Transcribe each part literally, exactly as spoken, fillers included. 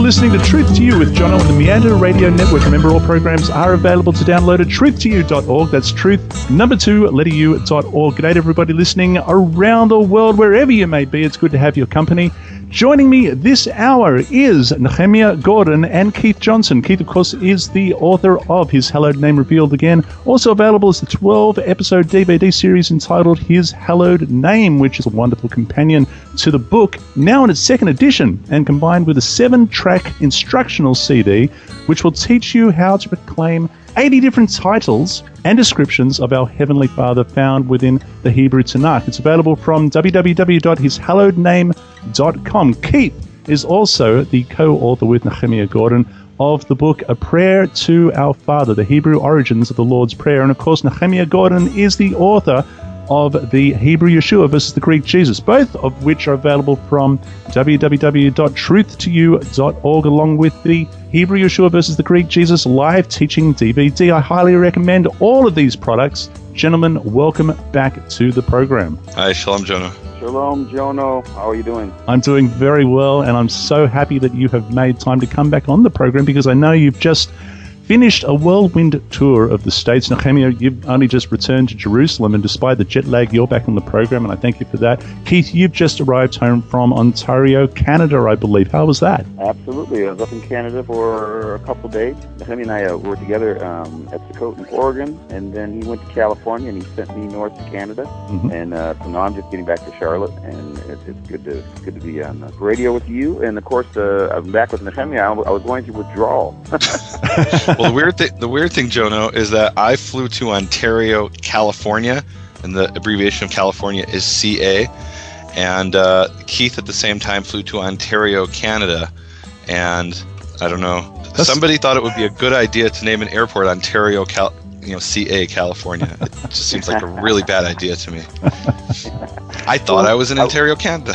listening to Truth to You with Jono on the Meander Radio Network. Remember, all programs are available to download at truth to you dot org. That's truth, number two, letter U dot org. G'day to everybody listening around the world, wherever you may be. It's good to have your company. Joining me this hour is Nehemiah Gordon and Keith Johnson. Keith, of course, is the author of His Hallowed Name Revealed Again. Also available is the twelve-episode D V D series entitled His Hallowed Name, which is a wonderful companion to the book, now in its second edition, and combined with a seven-track instructional C D, which will teach you how to proclaim eighty different titles and descriptions of our Heavenly Father found within the Hebrew Tanakh. It's available from w w w dot his hallowed name dot com. Keith is also the co-author with Nehemiah Gordon of the book A Prayer to Our Father, The Hebrew Origins of the Lord's Prayer. And of course, Nehemiah Gordon is the author of the Hebrew Yeshua versus the Greek Jesus, both of which are available from w w w dot truth to you dot org, along with the Hebrew Yeshua versus the Greek Jesus live teaching D V D. I highly recommend all of these products. Gentlemen, welcome back to the program. Hi, Shalom, Jono. Shalom, Jono. How are you doing? I'm doing very well, and I'm so happy that you have made time to come back on the program, because I know you've just finished a whirlwind tour of the States. Nehemiah, you've only just returned to Jerusalem, and despite the jet lag, you're back on the program, and I thank you for that. Keith, you've just arrived home from Ontario, Canada, I believe. How was that? Absolutely. I was up in Canada for a couple of days. Nehemiah and I uh, were together um, at Sukkot in Oregon, and then he went to California, and he sent me north to Canada. Mm-hmm. And uh, so now I'm just getting back to Charlotte, and it's, it's good to it's good to be on the radio with you. And, of course, uh, I'm back with Nehemiah. I was going to withdraw. Well, the weird thing, the weird thing, Jono, is that I flew to Ontario, California, and the abbreviation of California is C A. And uh, Keith at the same time flew to Ontario, Canada, and I don't know. That's... Somebody thought it would be a good idea to name an airport Ontario, Cal, you know, C A, California. It just seems like a really bad idea to me. I thought well, I was in Ontario, Canada.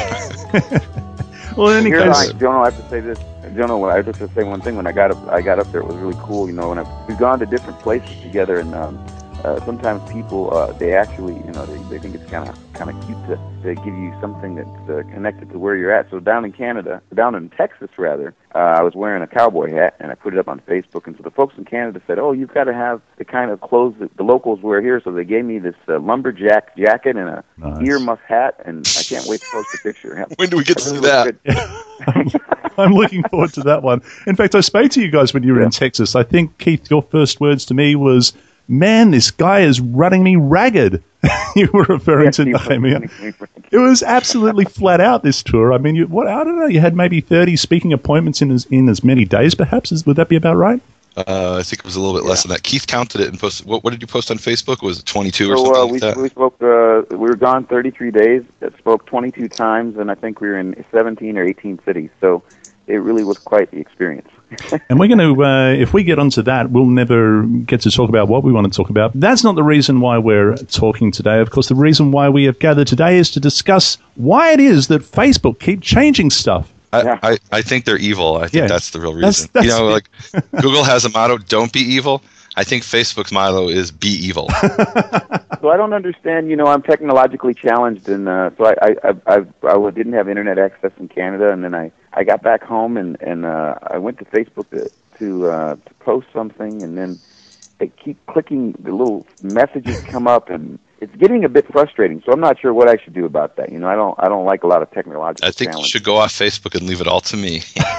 Well, in any Here, case, I, Jono, I have to say this. Jono, I just have to say one thing. When I got up, I got up there. It was really cool. You know, and I, we've gone to different places together, and um, uh, sometimes people uh, they actually, you know, they, they think it's kind of kind of cute to, to give you something that's uh, connected to where you're at. So down in Canada, down in Texas rather, uh, I was wearing a cowboy hat, and I put it up on Facebook. And so the folks in Canada said, "Oh, you've got to have the kind of clothes that the locals wear here." So they gave me this uh, lumberjack jacket and a nice earmuff hat, and I can't wait to post a picture. When do we get to see that? I'm looking forward to that one. In fact, I spoke to you guys when you were yeah. in Texas. I think, Keith, your first words to me was, "Man, this guy is running me ragged." You were referring yeah, to Nehemiah. It was absolutely flat out, this tour. I mean, you, what I don't know, you had maybe thirty speaking appointments in as, in as many days, perhaps? Is, would that be about right? Uh, I think it was a little bit yeah. less than that. Keith counted it and posted. What, what did you post on Facebook? Was it twenty-two or so, something uh, like we, that? We spoke. Uh, we were gone thirty-three days. That spoke twenty-two times, and I think we were in seventeen or eighteen cities. So it really was quite the experience. And we're going to, uh, if we get onto that, we'll never get to talk about what we want to talk about. That's not the reason why we're talking today. Of course, the reason why we have gathered today is to discuss why it is that Facebook keep changing stuff. I, yeah. I, I think they're evil. I think yeah. that's the real reason. That's, that's, you know, like Google has a motto, "Don't be evil." I think Facebook's motto is "Be evil." So I don't understand. You know, I'm technologically challenged, and uh, so I I, I I I didn't have internet access in Canada, and then I, I got back home, and and uh, I went to Facebook to to, uh, to post something, and then they keep clicking, the little messages come up, and it's getting a bit frustrating. So I'm not sure what I should do about that. You know, I don't I don't like a lot of technological. I think challenge. You should go off Facebook and leave it all to me.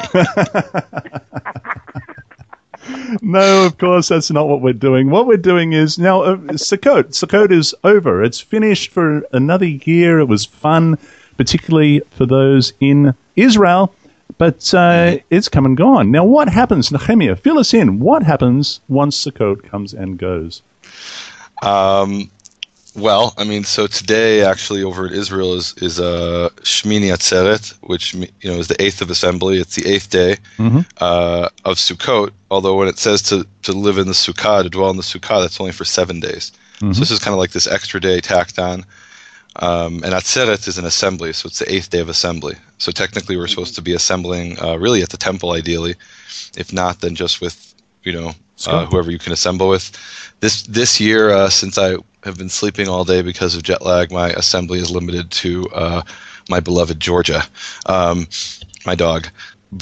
No, of course, that's not what we're doing. What we're doing is, now, uh, Sukkot. Sukkot is over. It's finished for another year. It was fun, particularly for those in Israel, but uh, it's come and gone. Now, what happens, Nehemiah? Fill us in. What happens once Sukkot comes and goes? Um... Well, I mean, so today actually over at Israel is is uh, Shmini Atzeret, which you know is the eighth of assembly. It's the eighth day mm-hmm. uh, of Sukkot. Although when it says to, to live in the Sukkah, to dwell in the Sukkah, that's only for seven days. Mm-hmm. So this is kind of like this extra day tacked on. Um, and Atzeret is an assembly, so it's the eighth day of assembly. So technically, we're supposed to be assembling uh, really at the temple, ideally. If not, then just with you know uh, whoever you can assemble with. This this year, uh, since I have been sleeping all day because of jet lag, my assembly is limited to uh, my beloved Georgia, um, my dog. But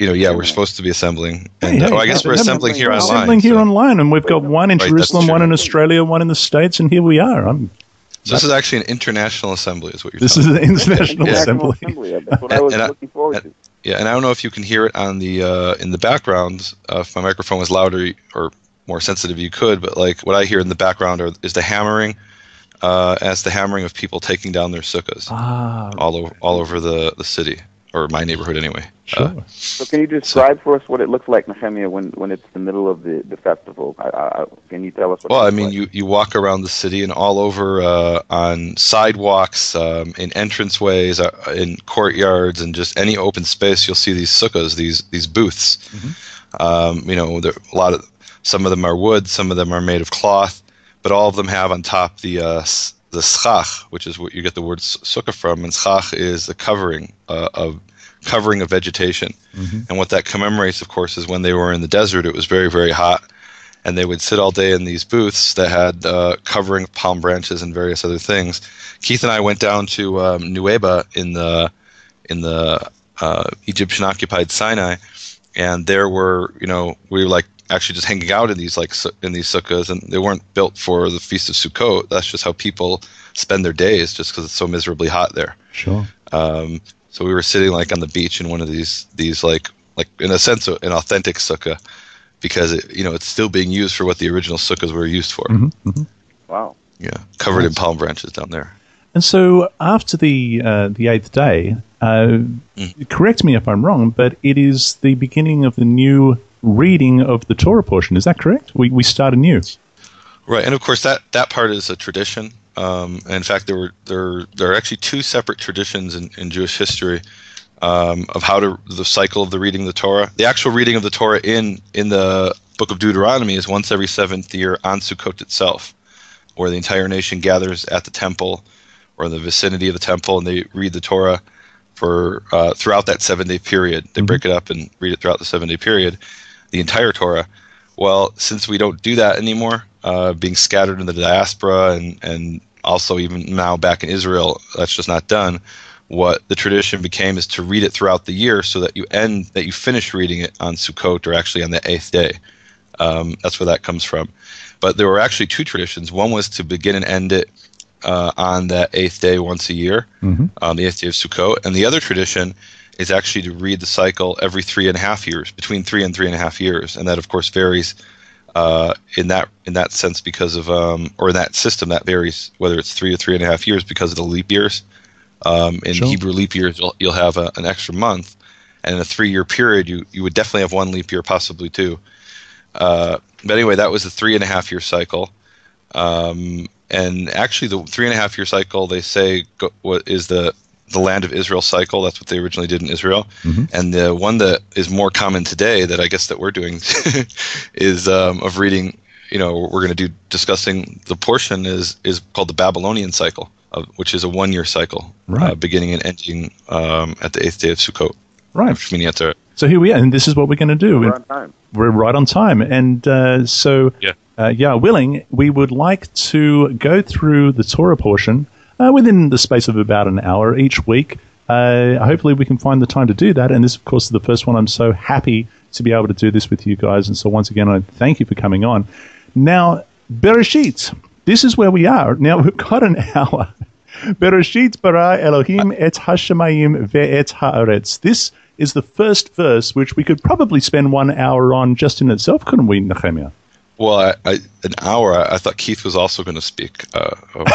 you know, yeah, we're supposed to be assembling. And Hey, hey, oh, I guess we're assembling here we're online. assembling here so. online, and we've got one in Right, Jerusalem, that's one true. in Australia, one in the States, and here we are. I'm, So this is actually an international assembly, is what you're this telling is me. an international National assembly. Assembly. That's what I was And I- looking forward and- to. Yeah, and I don't know if you can hear it on the uh, in the background. Uh, if my microphone was louder or more sensitive, you could. But like what I hear in the background are, is the hammering, uh, as the hammering of people taking down their sukkahs Ah, all over all over the, the city, or my neighborhood anyway. sure. Uh, So can you describe for us what it looks like, Nehemiah, when, when it's the middle of the, the festival? I, I, can you tell us what well, it I looks mean, like? you, you walk around the city and all over uh, on sidewalks, um, in entranceways, uh, in courtyards, and just any open space, you'll see these sukkahs, these these booths. Mm-hmm. Um, you know, there, a lot of some of them are wood, some of them are made of cloth, but all of them have on top the uh, s- the schach, which is what you get the word s- sukkah from, and schach is the covering uh, of covering of vegetation. Mm-hmm. And what that commemorates, of course, is when they were in the desert, it was very, very hot, and they would sit all day in these booths that had uh, covering of palm branches and various other things. Keith and I went down to um, Nueva in the in the uh, Egyptian-occupied Sinai, and there were, you know, we were like actually just hanging out in these like su- in these sukkahs, and they weren't built for the Feast of Sukkot. That's just how people spend their days, just because it's so miserably hot there. Sure. Um, so we were sitting like on the beach in one of these these like like in a sense an authentic sukkah, because it, you know, it's still being used for what the original sukkahs were used for. Mm-hmm. Mm-hmm. Wow. Yeah, covered in Nice. palm branches down there. And so after the uh, the eighth day, uh, Mm. correct me if I'm wrong, but it is the beginning of the new reading of the Torah portion. Is that correct? We we start anew. Right, and of course that, that part is a tradition. Um, and in fact, there were there there are actually two separate traditions in, in Jewish history um, of how to the cycle of the reading of the Torah. The actual reading of the Torah in in the Book of Deuteronomy is once every seventh year on Sukkot itself, where the entire nation gathers at the temple or in the vicinity of the temple, and they read the Torah for uh, throughout that seven day period. They Mhm. break it up and read it throughout the seven day period, the entire Torah. Well, since we don't do that anymore, uh, being scattered in the diaspora and, and also even now back in Israel, that's just not done. What the tradition became is to read it throughout the year, so that you end, that you finish reading it on Sukkot, or actually on the eighth day. Um, that's where that comes from. But there were actually two traditions. One was to begin and end it uh, on that eighth day once a year, Mm-hmm. on the eighth day of Sukkot. And the other tradition is actually to read the cycle every three and a half years, between three and three and a half years. And that, of course, varies uh, in that in that sense because of, um, or in that system, that varies whether it's three or three and a half years because of the leap years. Um, in Sure. Hebrew leap years, you'll, you'll have a, an extra month. And in a three-year period, you, you would definitely have one leap year, possibly two. Uh, but anyway, that was the three and a half year cycle. Um, and actually, the three and a half year cycle, they say, go, what is the the land of Israel cycle. That's what they originally did in Israel. Mhm. And the one that is more common today, that I guess that we're doing, is um, of reading. You know, we're going to do discussing the portion is is called the Babylonian cycle, of, which is a one year cycle, Right. uh, beginning and ending um, at the eighth day of Sukkot. Right. Shmini Atzeret. So here we are, and this is what we're going to do. We're on time. We're right on time. And uh, so, Yeah. uh, yeah, willing, we would like to go through the Torah portion uh, within the space of about an hour each week. Uh, hopefully we can find the time to do that. And this, of course, is the first one. I'm so happy to be able to do this with you guys. And so once again, I thank you for coming on. Now, Bereshit, this is where we are. Now, we've got an hour. Bereshit bara Elohim et hashamayim ve'et haaretz. This is the first verse, which we could probably spend one hour on just in itself, couldn't we, Nehemiah? Well, I, I, an hour. I, I thought Keith was also going to speak. Uh, oh.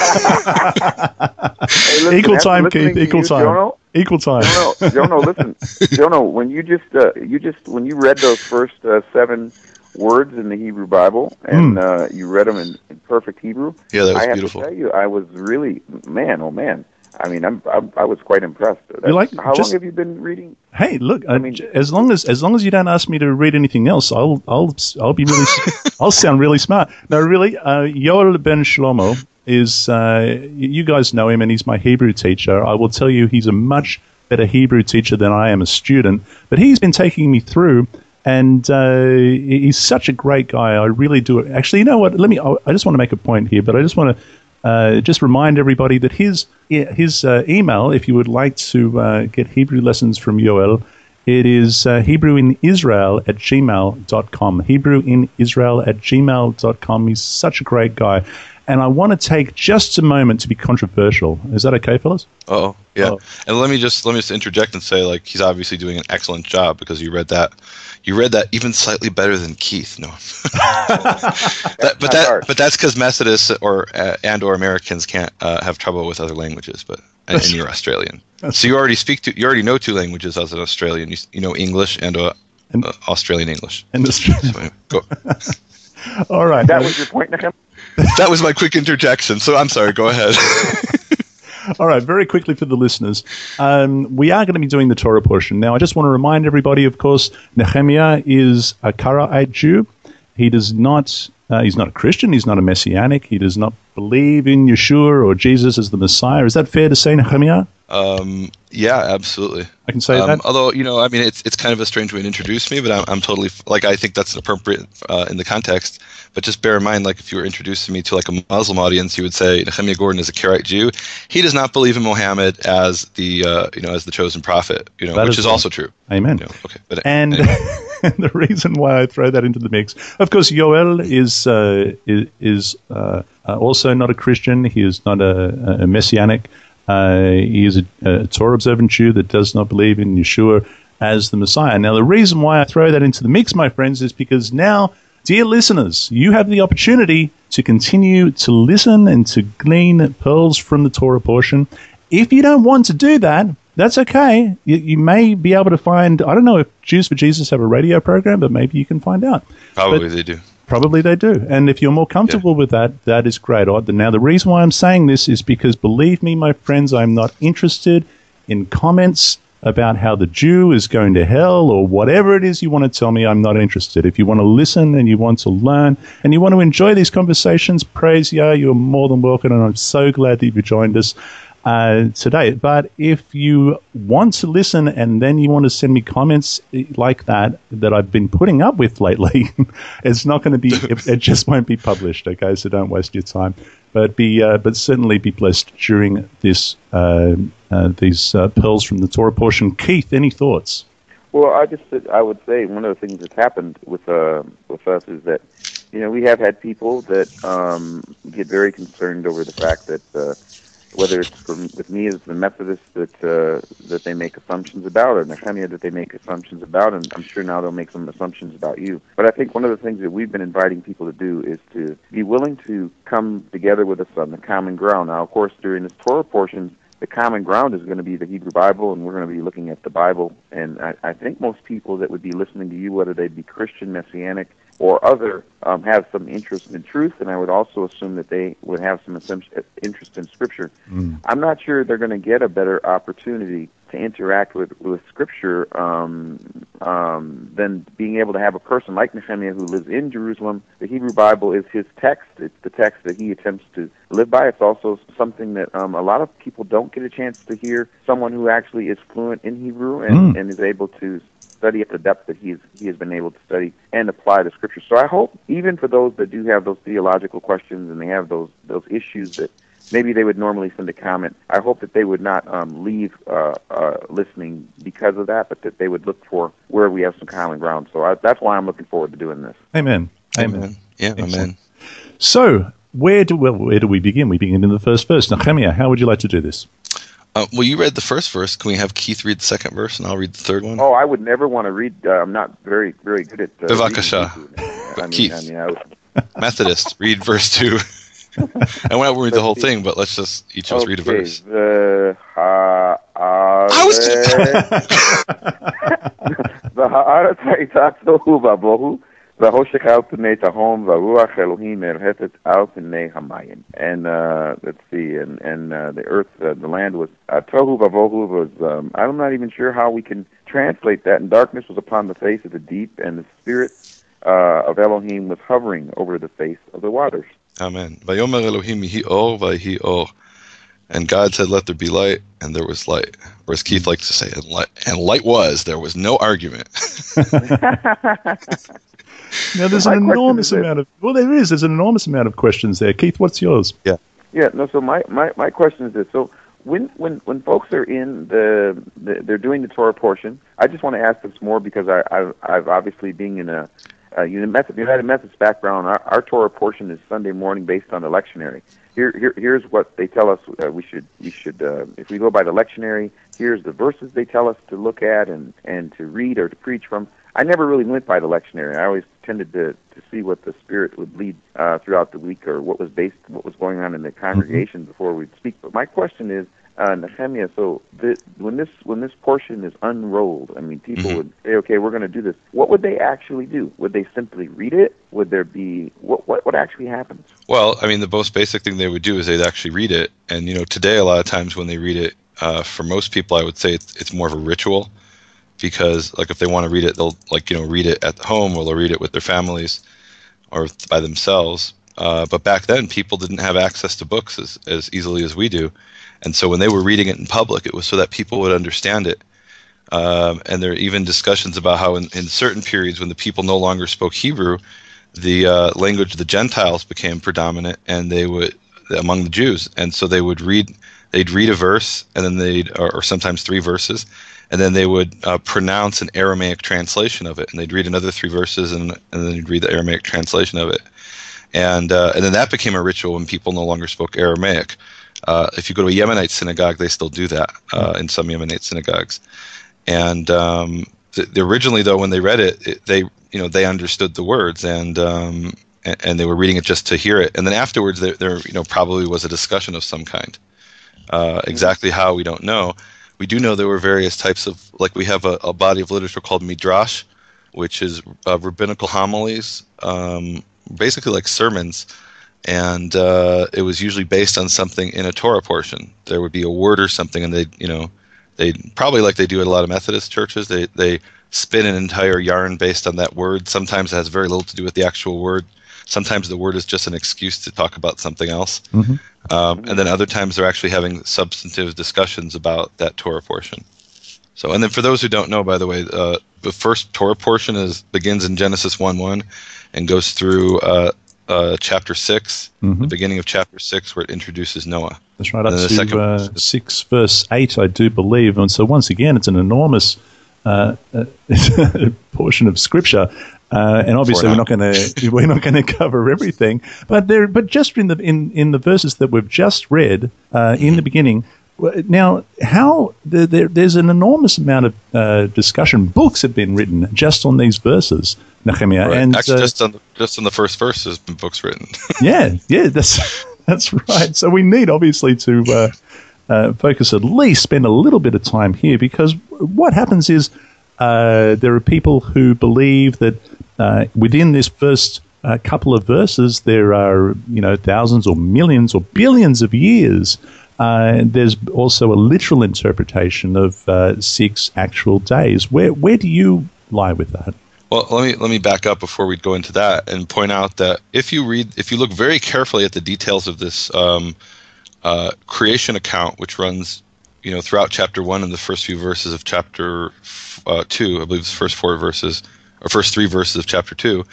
Hey, listen, Equal after time, listening Keith. to Equal you, time. Jono, Equal time. Jono, Jono, listen, Jono, when you just uh, you just when you read those first uh, seven words in the Hebrew Bible and Mm. uh, you read them in, in perfect Hebrew, Yeah, that was I have beautiful. to tell you, I was really man, oh man. I mean, I'm, I'm I was quite impressed. That's, like, how just- long have you been reading? Hey, look! I uh, mean- j- as long as as long as you don't ask me to read anything else, I'll I'll I'll be really I'll sound really smart. No, really, uh, Yoel ben Shlomo is uh, y- you guys know him, and he's my Hebrew teacher. I will tell you, he's a much better Hebrew teacher than I am a student. But he's been taking me through, and uh, he- he's such a great guy. I really do. Actually, you know what? Let me. I I just want to make a point here, but I just want to. Uh, just remind everybody that his his uh, email, if you would like to uh, get Hebrew lessons from Yoel, It is uh, Hebrewinisrael at gmail dot com. Hebrewinisrael at gmail dot com. He's such a great guy. And I want to take just a moment to be controversial. Is that okay, fellas? Oh, yeah. Oh. And let me just let me just interject and say, like, he's obviously doing an excellent job because you read that, you read that even slightly better than Keith. No, that, but that hard. but that's because Methodists or uh, and or Americans can't uh, have trouble with other languages. But and, and you're Australian, so you already speak to you already know two languages as an Australian. You, you know English and uh, And- uh, Australian English. And Australian. So, go. All right. That was your point, Nehemiah? That was my quick interjection. So I'm sorry. Go ahead. All right, very quickly for the listeners, um, we are going to be doing the Torah portion. Now, I just want to remind everybody, of course, Nehemiah is a Karaite Jew. He does not, uh, he's not a Christian, he's not a Messianic, he does not believe in Yeshua or Jesus as the Messiah. Is that fair to say, Nehemiah? Um, yeah, absolutely. I can say um, that? Although, you know, I mean, it's it's kind of a strange way to introduce me, but I'm, I'm totally, like, I think that's appropriate uh, in the context. But just bear in mind, like, if you were introducing me to, like, a Muslim audience, you would say Nehemiah Gordon is a Karaite Jew. He does not believe in Muhammad as the, uh, you know, as the chosen prophet, you know, That which is is right. also true. Amen. You know, okay, but And, anyway. and the reason why I throw that into the mix, of course, Yoel is uh, is, is uh, uh, also not a Christian. He is not a, a Messianic. Uh, he is a, a Torah observant Jew that does not believe in Yeshua as the Messiah. Now, the reason why I throw that into the mix, my friends, is because now, dear listeners, you have the opportunity to continue to listen and to glean pearls from the Torah portion. If you don't want to do that, that's okay. You, you may be able to find, I don't know if Jews for Jesus have a radio program, but maybe you can find out. Probably But they do. Probably they do. And if you're more comfortable Yeah. with that, that is great. Now, the reason why I'm saying this is because, believe me, my friends, I'm not interested in comments about how the Jew is going to hell or whatever it is you want to tell me. I'm not interested. If you want to listen and you want to learn and you want to enjoy these conversations, praise Yah, you're more than welcome, and I'm so glad that you've joined us uh, today. But if you want to listen and then you want to send me comments like that that I've been putting up with lately, it's not going to be, it, it just won't be published, okay? So don't waste your time. But be, uh, but certainly be blessed during this uh, uh, these uh, pearls from the Torah portion. Keith, any thoughts? Well, I just I would say one of the things that's happened with uh, with us is that, you know, we have had people that um, get very concerned over the fact that uh, whether it's from, with me as the Methodist that uh, that they make assumptions about, or Nehemiah that they make assumptions about, and I'm sure now they'll make some assumptions about you. But I think one of the things that we've been inviting people to do is to be willing to come together with us on the common ground. Now, of course, during this Torah portion, the common ground is going to be the Hebrew Bible, and we're going to be looking at the Bible. And I, I think most people that would be listening to you, whether they be Christian, Messianic, or other, um, have some interest in truth, and I would also assume that they would have some interest in Scripture. Mm. I'm not sure they're going to get a better opportunity to interact with, with Scripture um, um, than being able to have a person like Nehemiah who lives in Jerusalem. The Hebrew Bible is his text. It's the text that he attempts to live by. It's also something that um, a lot of people don't get a chance to hear someone who actually is fluent in Hebrew and, Mm. and is able to study at the depth that he, is, he has been able to study and apply the Scripture. So I hope, even for those that do have those theological questions and they have those those issues that maybe they would normally send a comment, I hope that they would not um, leave uh, uh, listening because of that, but that they would look for where we have some common ground. So I, that's why I'm looking forward to doing this. Amen. Amen. Amen. Yeah, Excellent. amen. So, where do well, where do we begin? We begin in the first verse. Nehemiah, how would you like to do this? Uh, well, you read the first verse. Can we have Keith read the second verse, and I'll read the third one? Oh, I would never want to read. Uh, I'm not very, very good at. Uh, Bevakasha. reading. I mean, Keith. I mean, I would, Methodist, read verse two. I won't read the whole thing, but let's just each of us read a okay, verse. The ha I was the haaretz hayta tohu vabohu v'hoshech al pnei tahom v'ruach Elohim erhetet al pnei hamayim. And uh, let's see, and and uh, the earth, uh, the land was uh, tohu vabohu was. Um, I'm not even sure how we can translate that. And darkness was upon the face of the deep, and the spirit uh, of Elohim was hovering over the face of the waters. Amen. Vayomer Elohim yihi or vayhi or. And God said, let there be light, and there was light. Or as Keith likes to say, and light, and light was, there was no argument. Now, there's My an question enormous is this. amount of, well, there is, there's an enormous amount of questions there. Keith, what's yours? Yeah, no, so my, my, my question is this. So when when when folks are in the, the they're doing the Torah portion, I just want to ask this more because I I've, I've obviously being in a uh, United Methodist background, our, our Torah portion is Sunday morning based on the lectionary. Here, here here's what they tell us uh, we should we should uh, if we go by the lectionary, here's the verses they tell us to look at and and to read or to preach from. I never really went by the lectionary. I always tended to, to see what the Spirit would lead uh, throughout the week, or what was based, what was going on in the congregation mm-hmm. before we'd speak. But my question is, uh, Nehemiah, so the, when this when this portion is unrolled, I mean, people mm-hmm. would say, okay, we're going to do this. What would they actually do? Would they simply read it? Would there be what what what actually happens? Well, I mean, the most basic thing they would do is they'd actually read it. And you know, today a lot of times when they read it, uh, for most people, I would say it's, it's more of a ritual. Because, like, if they want to read it, they'll, like, you know, read it at home, or they'll read it with their families or by themselves. Uh, but back then, people didn't have access to books as, as easily as we do. And so when they were reading it in public, it was so that people would understand it. Um, and there are even discussions about how in, in certain periods when the people no longer spoke Hebrew, the uh, language of the Gentiles became predominant, and they would, among the Jews. And so they would read, they'd read a verse, and then they'd, or, or sometimes three verses, and then they would uh, pronounce an Aramaic translation of it, and they'd read another three verses, and, and then they'd read the Aramaic translation of it, and uh, and then that became a ritual when people no longer spoke Aramaic. Uh, if you go to a Yemenite synagogue, they still do that uh, in some Yemenite synagogues, and um, th- originally though, when they read it, it, they you know they understood the words, and um, and, and they were reading it just to hear it, and then afterwards there, there you know probably was a discussion of some kind. Uh, exactly how, we don't know. We do know there were various types of, like we have a, a body of literature called Midrash, which is uh, rabbinical homilies, um, basically like sermons, and uh, it was usually based on something in a Torah portion. There would be a word or something, and they, you know, they probably like they do at a lot of Methodist churches. They they spin an entire yarn based on that word. Sometimes it has very little to do with the actual word. Sometimes the word is just an excuse to talk about something else. Mm-hmm. Um, and then other times they're actually having substantive discussions about that Torah portion. So, and then for those who don't know, by the way, uh, the first Torah portion is begins in Genesis one one and goes through uh, uh, chapter six, mm-hmm. the beginning of chapter six, where it introduces Noah. That's right, up to uh, six verse eight, I do believe. And so once again, it's an enormous uh, uh, portion of Scripture. Uh, and obviously, we're not going to we're not going to cover everything, but there, but just in the in, in the verses that we've just read uh, in the beginning. Now, how there, there, there's an enormous amount of uh, discussion. Books have been written just on these verses, Nehemiah, right. and actually, uh, just on the, just on the first verse, there's been books written. yeah, yeah, that's that's right. So we need obviously to uh, uh, focus at least spend a little bit of time here, because what happens is uh, there are people who believe that. Uh, within this first uh, couple of verses, there are, you know, thousands or millions or billions of years. Uh, there's also a literal interpretation of uh, six actual days. Where where do you lie with that? Well, let me let me back up before we go into that and point out that if you read, if you look very carefully at the details of this um, uh, creation account, which runs, you know, throughout chapter one and the first few verses of chapter uh, two, I believe it's the first four verses. Or first three verses of chapter two,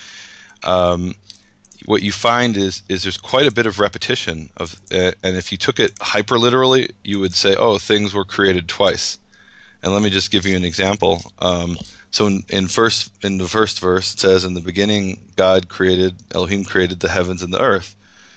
um, what you find is is there's quite a bit of repetition of, uh, and if you took it hyper literally, you would say, oh, things were created twice. And let me just give you an example. Um, so in, in first in the first verse, it says, "In the beginning, God created Elohim created the heavens and the earth."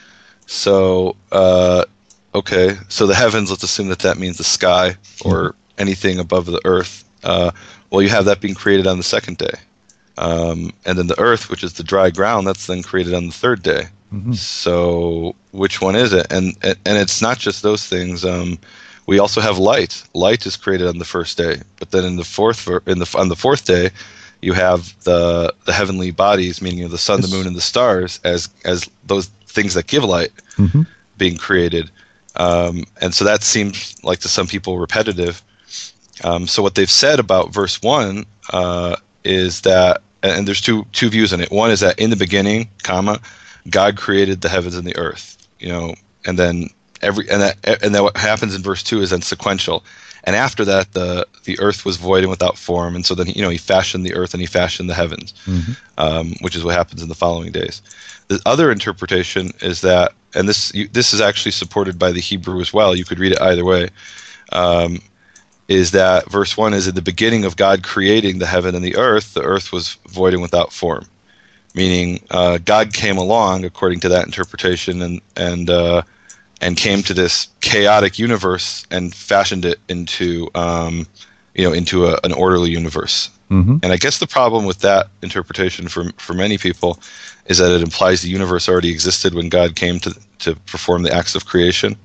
So uh, okay, so the heavens. Let's assume that that means the sky or anything above the earth. Uh, well, you have that being created on the second day. Um, and then the earth, which is the dry ground, that's then created on the third day. Mm-hmm. So which one is it? And and it's not just those things. Um, we also have light. Light is created on the first day, but then in the fourth in the on the fourth day, you have the the heavenly bodies, meaning the sun, yes. the moon, and the stars, as as those things that give light, mm-hmm. being created. Um, and so that seems like to some people repetitive. Um, so what they've said about verse one. Uh, is that, and there's two two views in it. One is that in the beginning, comma, God created the heavens and the earth, you know, and then every and that and then what happens in verse two is then sequential. And after that, the the earth was void and without form. And so then, you know, he fashioned the earth and he fashioned the heavens, mm-hmm. um, which is what happens in the following days. The other interpretation is that, and this you, this is actually supported by the Hebrew as well. You could read it either way. Um, is that verse one is, in the beginning of God creating the heaven and the earth, the earth was void and without form. Meaning uh, God came along, according to that interpretation, and and uh, and came to this chaotic universe and fashioned it into um, you know into a, an orderly universe. Mm-hmm. And I guess the problem with that interpretation for for many people is that it implies the universe already existed when God came to to perform the acts of creation,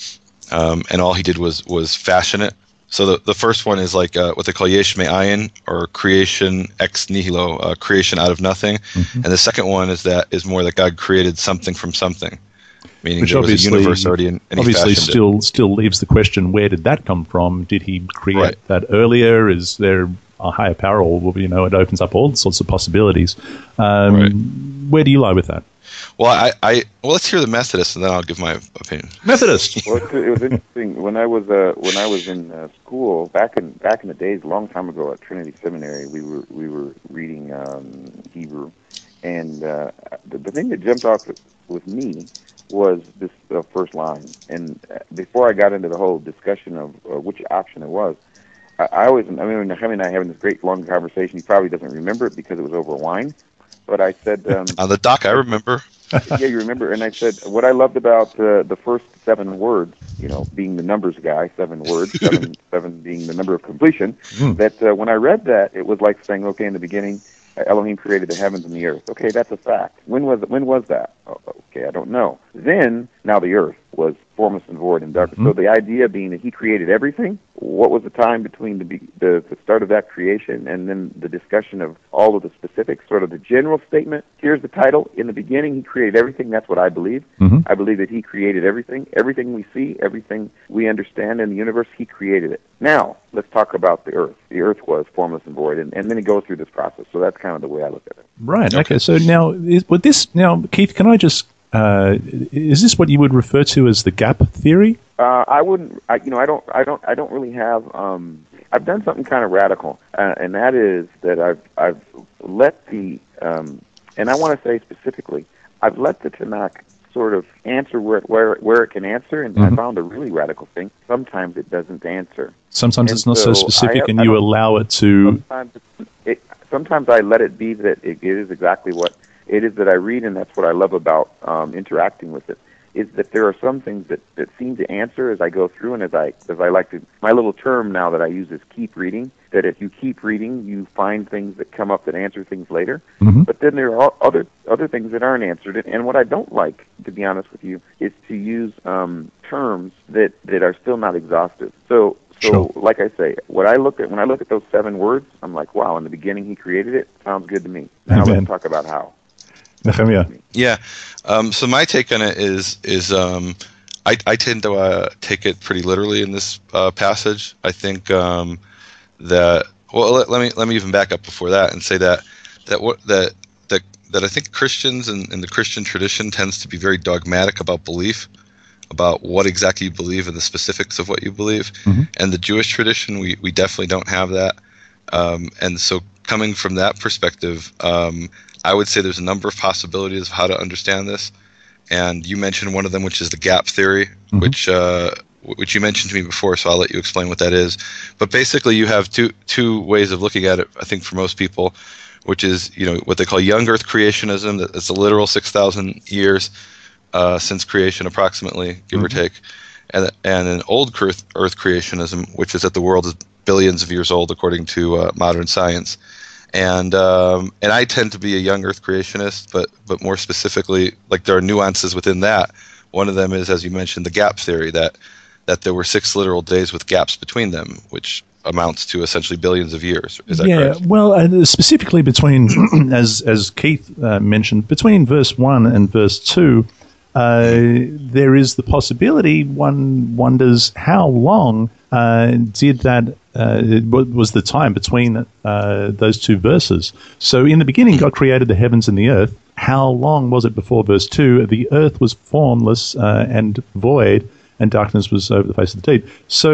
um, and all he did was was fashion it. So the, the first one is like uh, what they call yesh me'ayin, or creation ex nihilo, uh, creation out of nothing. Mm-hmm. And the second one is that is more that God created something from something, meaning Which there was a universe already in, and obviously he still it. still leaves the question, where did that come from? Did he create right. that earlier? Is there a higher power? Or, you know, it opens up all sorts of possibilities. Um, right. Where do you lie with that? Well, I, I well, let's hear the Methodist, and then I'll give my opinion. Methodist. Well, it was interesting when I was uh, when I was in uh, school back in back in the days, a long time ago at Trinity Seminary. We were we were reading um, Hebrew, and uh, the, the thing that jumped off with me was this uh, first line. And before I got into the whole discussion of uh, which option it was, I, I always I mean, Nehemiah and I having this great long conversation. He probably doesn't remember it because it was over wine. But I said... Um, on the dock, I remember. Yeah, you remember. And I said, what I loved about uh, the first seven words, you know, being the numbers guy, seven words, seven, seven being the number of completion, mm. that uh, when I read that, it was like saying, okay, in the beginning, Elohim created the heavens and the earth. Okay, that's a fact. When was it? When was that? Oh, okay, I don't know. Then, now the earth was formless and void and dark. Mm-hmm. So the idea being that he created everything, what was the time between the, the the start of that creation and then the discussion of all of the specifics, sort of the general statement? Here's the title. In the beginning, he created everything. That's what I believe. Mm-hmm. I believe that he created everything. Everything we see, everything we understand in the universe, he created it. Now, let's talk about the earth. The earth was formless and void, and, and then it goes through this process. So that's kind of the way I look at it. Right. Okay. So now, is, with this, now, Keith, can I just, uh, is this what you would refer to as the gap theory? Uh, I wouldn't. I, you know, I don't. I don't. I don't really have. Um, I've done something kind of radical, uh, and that is that I've I've let the um, and I want to say specifically, I've let the Tanakh sort of answer where where where it can answer, and mm-hmm. I found a really radical thing. Sometimes it doesn't answer. Sometimes and it's not so, so specific, have, and you allow it to. Sometimes, it, sometimes I let it be that it, it is exactly what it is that I read, and that's what I love about um, interacting with it. Is that there are some things that, that seem to answer as I go through, and as I as I like to, my little term now that I use is keep reading, that if you keep reading, you find things that come up that answer things later. Mm-hmm. But then there are other other things that aren't answered, and what I don't like, to be honest with you, is to use um, terms that, that are still not exhaustive. So, so sure. Like I say, what I look at when I look at those seven words, I'm like, wow, in the beginning he created it, sounds good to me. Now Amen. Let's talk about how. Nehemiah. Yeah. Um, so my take on it is is um, I, I tend to uh, take it pretty literally in this uh, passage. I think um, that well, let, let me let me even back up before that and say that that what that that that I think Christians and, and the Christian tradition tends to be very dogmatic about belief, about what exactly you believe and the specifics of what you believe. Mm-hmm. And the Jewish tradition, we we definitely don't have that. Um, and so coming from that perspective. Um, I would say there's a number of possibilities of how to understand this, and you mentioned one of them, which is the gap theory, mm-hmm. which uh, which you mentioned to me before. So I'll let you explain what that is. But basically, you have two two ways of looking at it. I think for most people, which is you know what they call young Earth creationism. That's a literal six thousand years uh, since creation, approximately, give mm-hmm. or take, and and an old Earth Earth creationism, which is that the world is billions of years old according to uh, modern science. And um, and I tend to be a young Earth creationist, but but more specifically, like there are nuances within that. One of them is, as you mentioned, the gap theory, that that there were six literal days with gaps between them, which amounts to essentially billions of years. Is that yeah, correct? Well, uh, specifically between, as as Keith uh, mentioned, between verse one and verse two, uh, there is the possibility. One wonders how long uh, did that. Uh, it was the time between uh, those two verses. So in the beginning, God created the heavens and the earth. How long was it before verse two? The earth was formless uh, and void, and darkness was over the face of the deep. So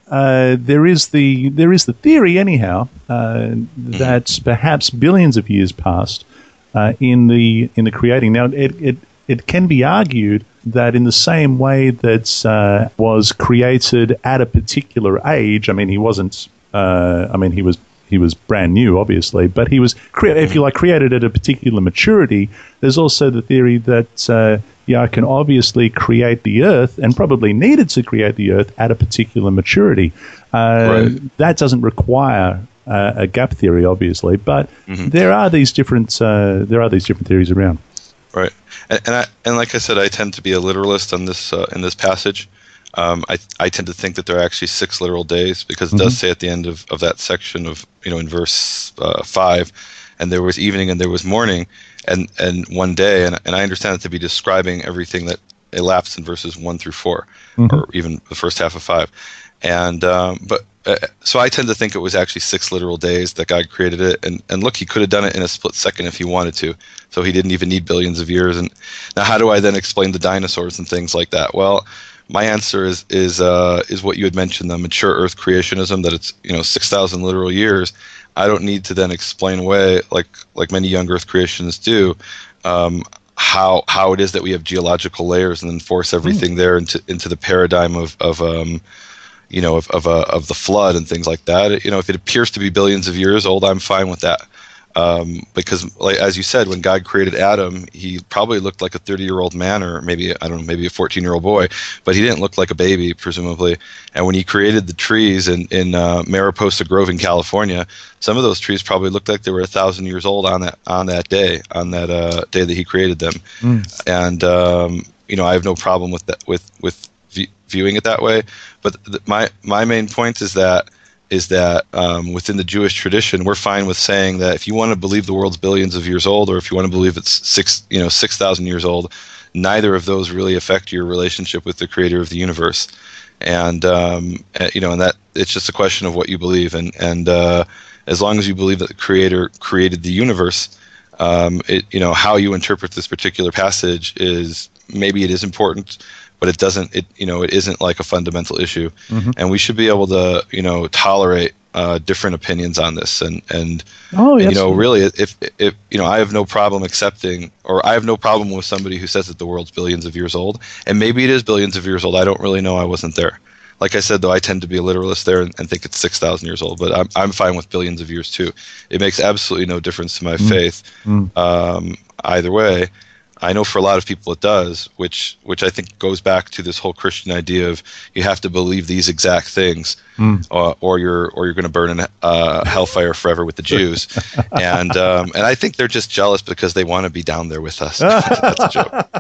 uh, there is the there is the theory, anyhow, uh, that perhaps billions of years passed uh, in the in the creating. Now, it, it it can be argued that in the same way that uh, was created at a particular age. I mean, he wasn't. Uh, I mean, he was. He was brand new, obviously, but he was, cre- if you like, created at a particular maturity. There's also the theory that uh, Yah can obviously create the Earth, and probably needed to create the Earth at a particular maturity. Uh, right. That doesn't require uh, a gap theory, obviously, but mm-hmm. there are these different uh, there are these different theories around. Right, and and, I, and like I said, I tend to be a literalist on this uh, in this passage. Um, I, I tend to think that there are actually six literal days, because it mm-hmm. does say at the end of, of that section of, you know, in verse uh, five, and there was evening and there was morning, and, and one day, and, and I understand it to be describing everything that elapsed in verses one through four, mm-hmm. or even the first half of five. And um, but uh, so I tend to think it was actually six literal days that God created it, and, and look, he could have done it in a split second if he wanted to, so he didn't even need billions of years. And now, how do I then explain the dinosaurs and things like that? Well, my answer is is uh, is what you had mentioned, the mature Earth creationism, that it's, you know, six thousand literal years. I don't need to then explain away, like like many young Earth creationists do, um, how how it is that we have geological layers and then force everything mm. there into into the paradigm of of um, you know of of, uh, of the flood and things like that. You know, if it appears to be billions of years old, I'm fine with that. Um, because, like, as you said, when God created Adam, he probably looked like a thirty-year-old man, or maybe, I don't know, maybe a fourteen-year-old boy, but he didn't look like a baby, presumably. And when he created the trees in, in uh, Mariposa Grove in California, some of those trees probably looked like they were a thousand years old on that on that day, on that uh, day that he created them. Mm. And, um, you know, I have no problem with that, with, with v- viewing it that way. But th- my, my main point is that is that um, within the Jewish tradition, we're fine with saying that if you want to believe the world's billions of years old, or if you want to believe it's six, you know, six thousand years old, neither of those really affect your relationship with the Creator of the universe. And um, you know, and that it's just a question of what you believe. And and uh, as long as you believe that the Creator created the universe, um, it you know how you interpret this particular passage is maybe it is important. But it doesn't, it you know, it isn't like a fundamental issue, mm-hmm. and we should be able to, you know, tolerate uh, different opinions on this, and and, oh, yes. and you know, really, if if you know, I have no problem accepting, or I have no problem with somebody who says that the world's billions of years old, and maybe it is billions of years old. I don't really know. I wasn't there. Like I said, though, I tend to be a literalist there and, and think it's six thousand years old, but I'm I'm fine with billions of years too. It makes absolutely no difference to my mm. faith mm. Um, either way. I know for a lot of people it does, which which I think goes back to this whole Christian idea of you have to believe these exact things, mm. uh, or you're or you're going to burn in uh, hellfire forever with the Jews, and um, and I think they're just jealous because they want to be down there with us. That's a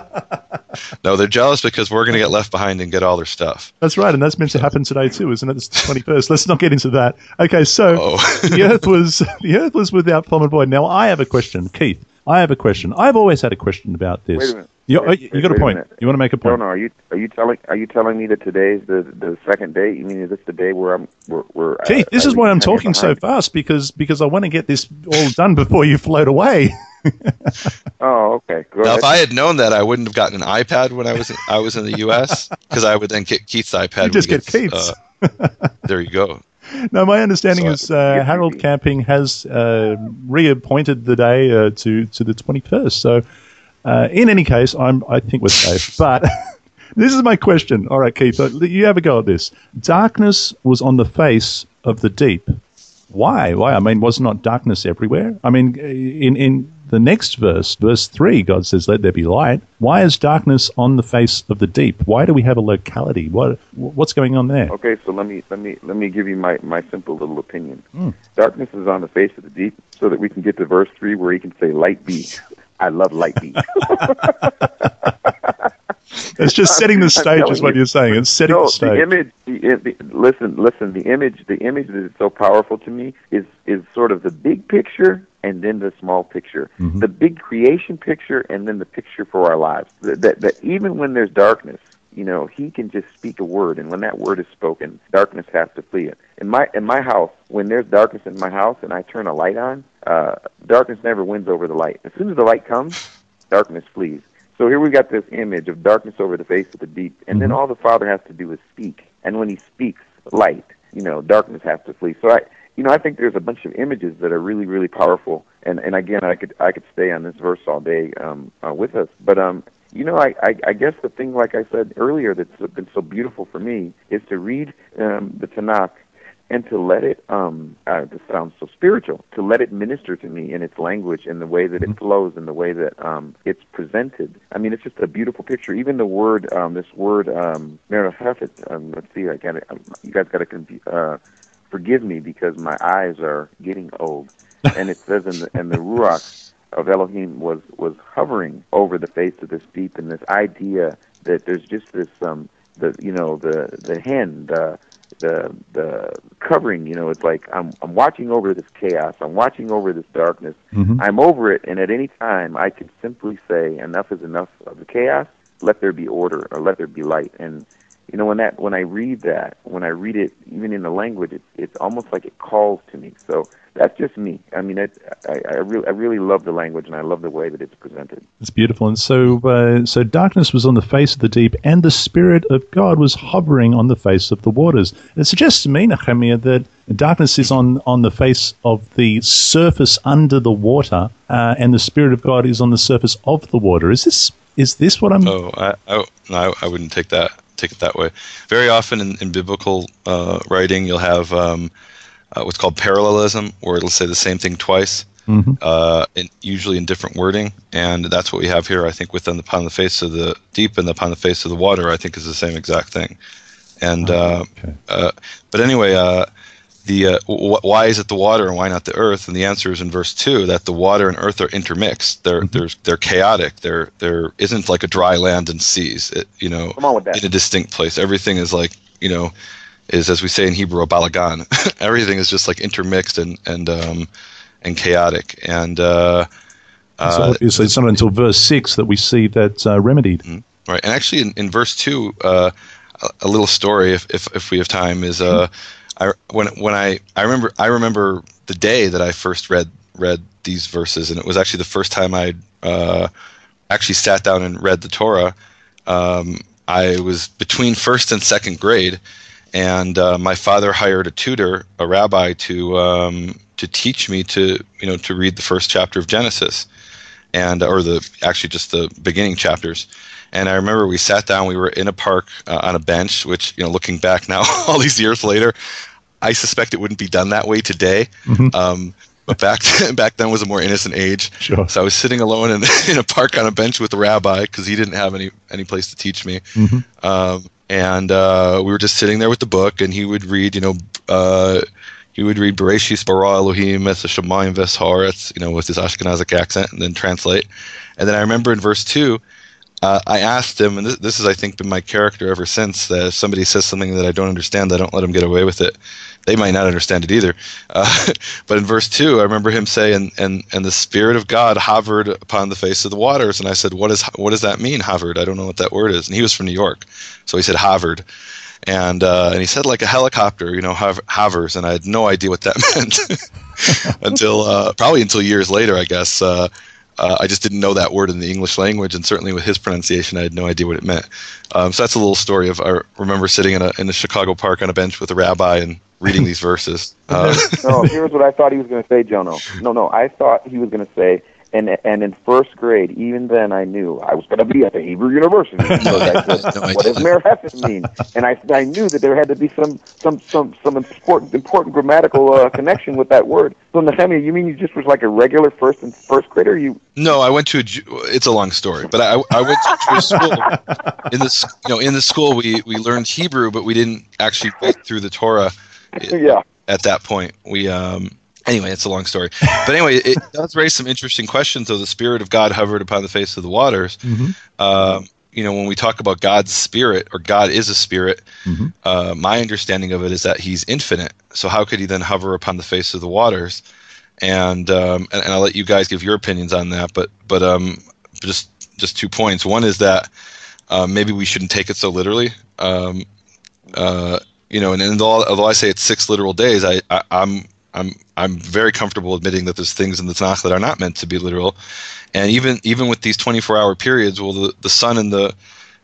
joke. No, they're jealous because we're going to get left behind and get all their stuff. That's right, and that's meant to happen today too, isn't it? It's the twenty-first. Let's not get into that. Okay, so oh. the Earth was the Earth was without plumb and void. Now I have a question, Keith. I have a question. I've always had a question about this. Wait a minute. You, wait, you got a point. A you want to make a point? No, no. Are you are you telling are you telling me that today's the the second day? You mean is this the day where I'm where, where Keith, this I, is why I'm talking so fast because because I want to get this all done before you float away. Oh, okay. Go now, ahead. if I had known that, I wouldn't have gotten an iPad when I was in, I was in the U S because I would then get Keith's iPad. You just get Keith's. Uh, there you go. No, my understanding so, is uh, Harold Camping has uh, reappointed the day uh, to to the twenty-first. So, uh, in any case, I'm I think we're safe. But this is my question. All right, Keith, you have a go at this. Darkness was on the face of the deep. Why? Why? I mean, was not darkness everywhere? I mean, in in the next verse, verse three, God says, "Let there be light." Why is darkness on the face of the deep? Why do we have a locality? What what's going on there? Okay, so let me let me let me give you my, my simple little opinion. Mm. Darkness is on the face of the deep, so that we can get to verse three, where he can say, "Light be." I love light be. It's just setting the stage, is what you. you're saying. It's setting no, the stage. The image, the, the, listen, listen. The image, the image that is so powerful to me is is sort of the big picture and then the small picture, mm-hmm. the big creation picture and then the picture for our lives. That, that that even when there's darkness, you know, he can just speak a word, and when that word is spoken, darkness has to flee it. In my in my house, when there's darkness in my house and I turn a light on, uh, darkness never wins over the light. As soon as the light comes, darkness flees. So here we got this image of darkness over the face of the deep, and mm-hmm. then all the Father has to do is speak. And when he speaks, light. You know, darkness has to flee. So I, you know, I think there's a bunch of images that are really, really powerful. And and again, I could I could stay on this verse all day um, uh, with us. But um, you know, I, I I guess the thing, like I said earlier, that's been so beautiful for me is to read um, the Tanakh and to let it, um, uh, this sounds so spiritual, to let it minister to me in its language, in the way that it flows, in the way that um, it's presented. I mean, it's just a beautiful picture. Even the word, um, this word, um, um let's see, I got it. Um, you guys got to uh, forgive me because my eyes are getting old. And it says in the, in the Ruach of Elohim was, was hovering over the face of this deep, and this idea that there's just this, um, the you know, the the hand, uh, the the covering, you know, it's like I'm I'm watching over this chaos, I'm watching over this darkness, mm-hmm. I'm over it, and at any time I can simply say, enough is enough of the chaos, let there be order, or let there be light. And you know, when that when I read that, when I read it, even in the language, it's it's almost like it calls to me. So that's just me. I mean, it, I I really I really love the language, and I love the way that it's presented. It's beautiful. And so uh, so darkness was on the face of the deep, and the Spirit of God was hovering on the face of the waters. It suggests to me, Nehemiah, that darkness is on, on the face of the surface under the water, uh, and the Spirit of God is on the surface of the water. Is this is this what I'm? Oh, I I, no, I wouldn't take that. Take it that way. Very often in, in biblical uh, writing, you'll have um, uh, what's called parallelism, where it'll say the same thing twice, mm-hmm. uh, in, usually in different wording, and that's what we have here. I think within the upon the face of the deep and upon the face of the water, I think is the same exact thing. And oh, uh, okay. uh, but anyway, uh, the uh, w- why is it the water and why not the earth? And the answer is in verse two that the water and earth are intermixed. They're mm-hmm. they're they're chaotic. There there isn't like a dry land and seas. It, you know, Come on with that. In a distinct place. Everything is like, you know, is, as we say in Hebrew, a balagan. Everything is just like intermixed and and um and chaotic. And uh, uh, so obviously it's not until verse six that we see that uh, remedied. Mm-hmm. Right. And actually, in, in verse two, uh, a, a little story, if if if we have time, is uh. Mm-hmm. I when when I I remember I remember the day that I first read read these verses, and it was actually the first time I uh, actually sat down and read the Torah. Um, I was between first and second grade, and uh, my father hired a tutor, a rabbi, to um, to teach me to you know to read the first chapter of Genesis, and or the actually just the beginning chapters. And I remember we sat down, we were in a park uh, on a bench, which, you know, looking back now, all these years later, I suspect it wouldn't be done that way today. Mm-hmm. Um, but back then, back then was a more innocent age. Sure. So I was sitting alone in, in a park on a bench with a rabbi because he didn't have any, any place to teach me. Mm-hmm. Um, and uh, we were just sitting there with the book, and he would read, you know, uh, he would read Bereshis bara Elohim es hashamayim ves haaretz, you know, with his Ashkenazic accent, and then translate. And then I remember in verse two, Uh, I asked him, and this, this has, I think, been my character ever since, that if somebody says something that I don't understand, I don't let them get away with it. They might not understand it either. Uh, but in verse two, I remember him saying, and, and the Spirit of God hovered upon the face of the waters. And I said, what is what does that mean, hovered? I don't know what that word is. And he was from New York. So he said, hovered. And uh, and he said, like a helicopter, you know, hover, hovers. And I had no idea what that meant until uh, probably until years later, I guess. Uh, Uh, I just didn't know that word in the English language, and certainly with his pronunciation, I had no idea what it meant. Um, so that's a little story of I remember sitting in a in the Chicago park on a bench with a rabbi and reading these verses. Uh, no, here's what I thought he was going to say, Jono. No, no, I thought he was going to say, and and in first grade, even then, I knew I was going to be at the Hebrew University. So I said, no, what does Merhefet mean? And I I knew that there had to be some some some some important important grammatical uh, connection with that word. So Nehemiah, you mean you just was like a regular first and first grader? You No, I went to a. It's a long story, but I I went to a school. In this, you know, in the school we we learned Hebrew, but we didn't actually read through the Torah. Yeah. At that point, we um. Anyway, it's a long story. But anyway, it does raise some interesting questions. So the Spirit of God hovered upon the face of the waters. Mm-hmm. Um, you know, when we talk about God's Spirit, or God is a spirit, mm-hmm. uh, my understanding of it is that he's infinite. So how could he then hover upon the face of the waters? And um, and, and I'll let you guys give your opinions on that. But but um, just just two points. One is that uh, maybe we shouldn't take it so literally. Um, uh, you know, and, and although, although I say it's six literal days, I, I I'm I'm I'm very comfortable admitting that there's things in the Tanakh that are not meant to be literal, and even even with these twenty-four hour periods, well, the, the sun and the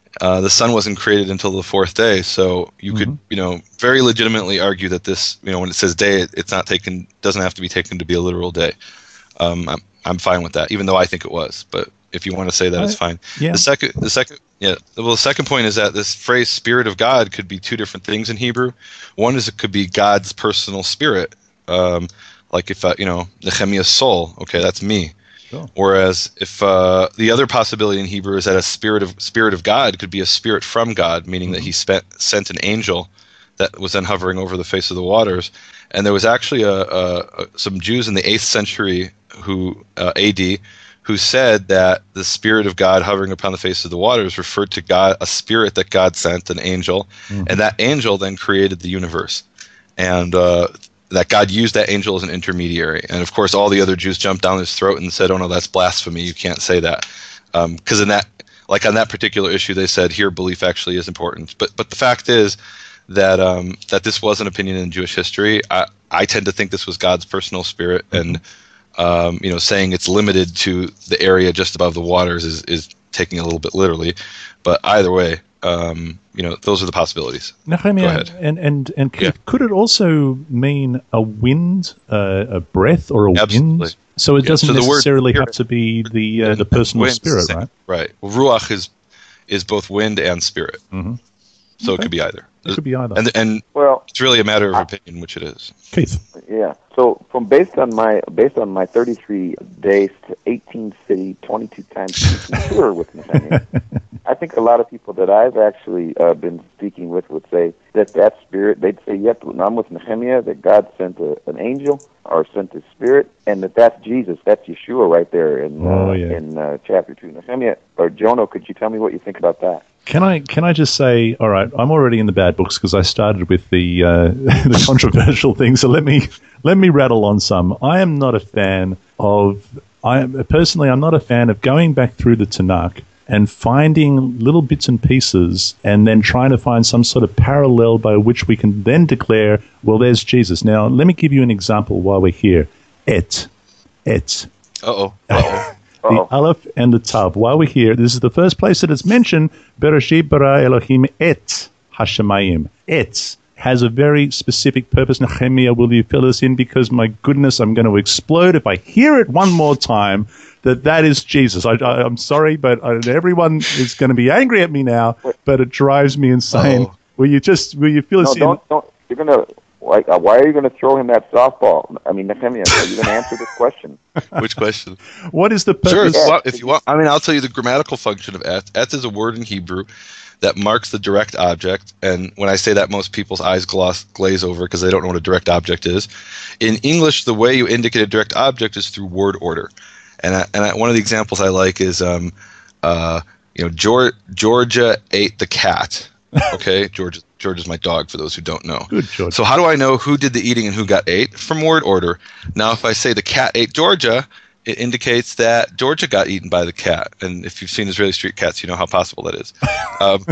Uh, the sun wasn't created until the fourth day, so you mm-hmm. could, you know, very legitimately argue that this, you know, when it says day, it, it's not taken, doesn't have to be taken to be a literal day. Um, I'm I'm fine with that, even though I think it was. But if you want to say that, uh, it's fine. Yeah. The second, the second, yeah. Well, the second point is that this phrase "Spirit of God" could be two different things in Hebrew. One is it could be God's personal spirit, um, like if uh, you know, Nehemiah's soul. Okay, that's me. Sure. Whereas if uh, the other possibility in Hebrew is that a spirit of spirit of God could be a spirit from God, meaning mm-hmm. that he spent, sent an angel that was then hovering over the face of the waters. And there was actually a, a, a some Jews in the eighth century who uh, A D who said that the spirit of God hovering upon the face of the waters referred to God, a spirit that God sent, an angel, mm-hmm. and that angel then created the universe. And uh, that God used that angel as an intermediary. And of course, all the other Jews jumped down his throat and said, oh no, that's blasphemy, you can't say that. Because um, in that, like on that particular issue, they said, here, belief actually is important. But but the fact is that um, that this was an opinion in Jewish history. I, I tend to think this was God's personal spirit, and um, you know, saying it's limited to the area just above the waters is, is taking it a little bit literally. But either way, Um, you know, those are the possibilities. Nehemiah, Go ahead. And, and, and could, yeah. could it also mean a wind, uh, a breath, or a Absolutely. wind? So it yeah. doesn't so necessarily word, have to be the uh, the personal spirit, right? Right. Well, ruach is is both wind and spirit. Mm-hmm. So okay. it could be either. It could be either. And, and well, it's really a matter of opinion, which it is. Keith. Yeah. So from based on my based on my thirty-three days to eighteen city, twenty-two times tour with Nehemiah, I think a lot of people that I've actually uh, been speaking with would say that that spirit, they'd say, yep, when I'm with Nehemiah, that God sent a, an angel or sent his spirit, and that that's Jesus, that's Yeshua right there in, oh, uh, yeah. in uh, chapter two. Nehemiah, or Jono, could you tell me what you think about that? Can I can I just say, all right, I'm already in the bad books because I started with the uh, the controversial thing. So let me let me rattle on some. I am not a fan of. I personally, I'm not a fan of going back through the Tanakh and finding little bits and pieces and then trying to find some sort of parallel by which we can then declare, well, there's Jesus. Now, let me give you an example while we're here. Et, et. Uh-oh. Uh-oh. The Uh-oh. Aleph and the Tav. While we're here, this is the first place that it's mentioned, Bereshit bara Elohim et hashemayim. Et has a very specific purpose. Nehemiah, will you fill us in? Because, my goodness, I'm going to explode if I hear it one more time that that is Jesus. I, I, I'm sorry, but I, everyone is going to be angry at me now, but it drives me insane. Oh. Will you just, will you fill us no, in? Don't, don't. You're going to... Like, uh, why are you going to throw him that softball? I mean, Nehemiah, are you going to answer this question? Which question? What is the purpose? Sure, if you, want, if you want. I mean, I'll tell you the grammatical function of et. Et is a word in Hebrew that marks the direct object. And when I say that, most people's eyes gloss, glaze over because they don't know what a direct object is. In English, the way you indicate a direct object is through word order. And I, and I, one of the examples I like is, um, uh, you know, Georgia, Georgia ate the cat. Okay, George. George is my dog, for those who don't know. Good, George. So how do I know who did the eating and who got ate? From word order. Now, if I say the cat ate Georgia, it indicates that Georgia got eaten by the cat. And if you've seen Israeli street cats, you know how possible that is. Um,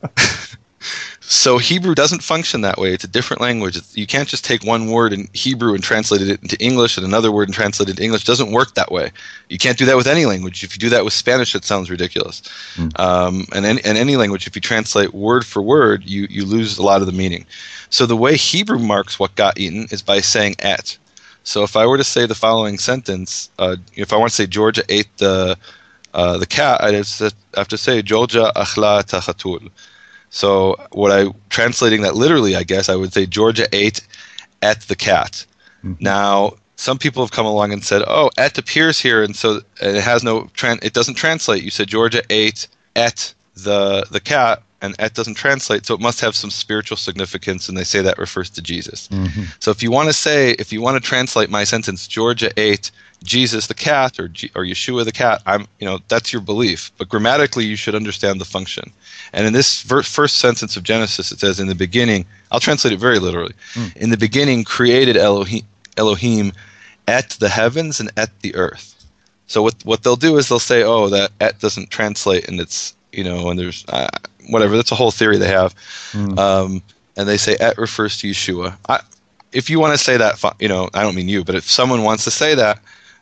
so Hebrew doesn't function that way. It's a different language. It's, you can't just take one word in Hebrew and translate it into English and another word and translate it into English. It doesn't work that way. You can't do that with any language. If you do that with Spanish, it sounds ridiculous. Mm. Um, and in, in any language, if you translate word for word, you, you lose a lot of the meaning. So the way Hebrew marks what got eaten is by saying et. So if I were to say the following sentence, uh, if I want to say Georgia ate the uh, the cat, I'd have to say Georgia achla tachatul. So what I translating that literally, I guess I would say Georgia ate at the cat. Mm-hmm. Now, some people have come along and said, "Oh, et appears here, and so and it has no tran- it doesn't translate." You said Georgia ate at the the cat, and et doesn't translate, so it must have some spiritual significance, and they say that refers to Jesus. Mm-hmm. So if you want to say, if you want to translate my sentence, Georgia ate Jesus the cat, or G- or Yeshua the cat, I'm, you know, that's your belief. But grammatically, you should understand the function. And in this ver- first sentence of Genesis, it says, "In the beginning," I'll translate it very literally. Mm. "In the beginning, created Elohim, Elohim at the heavens and at the earth." So what what they'll do is they'll say, "Oh, that et doesn't translate, and it's, you know, and there's uh, whatever." That's a whole theory they have, mm. um, and they say et refers to Yeshua. I, if you want to say that, you know, I don't mean you, but if someone wants to say that,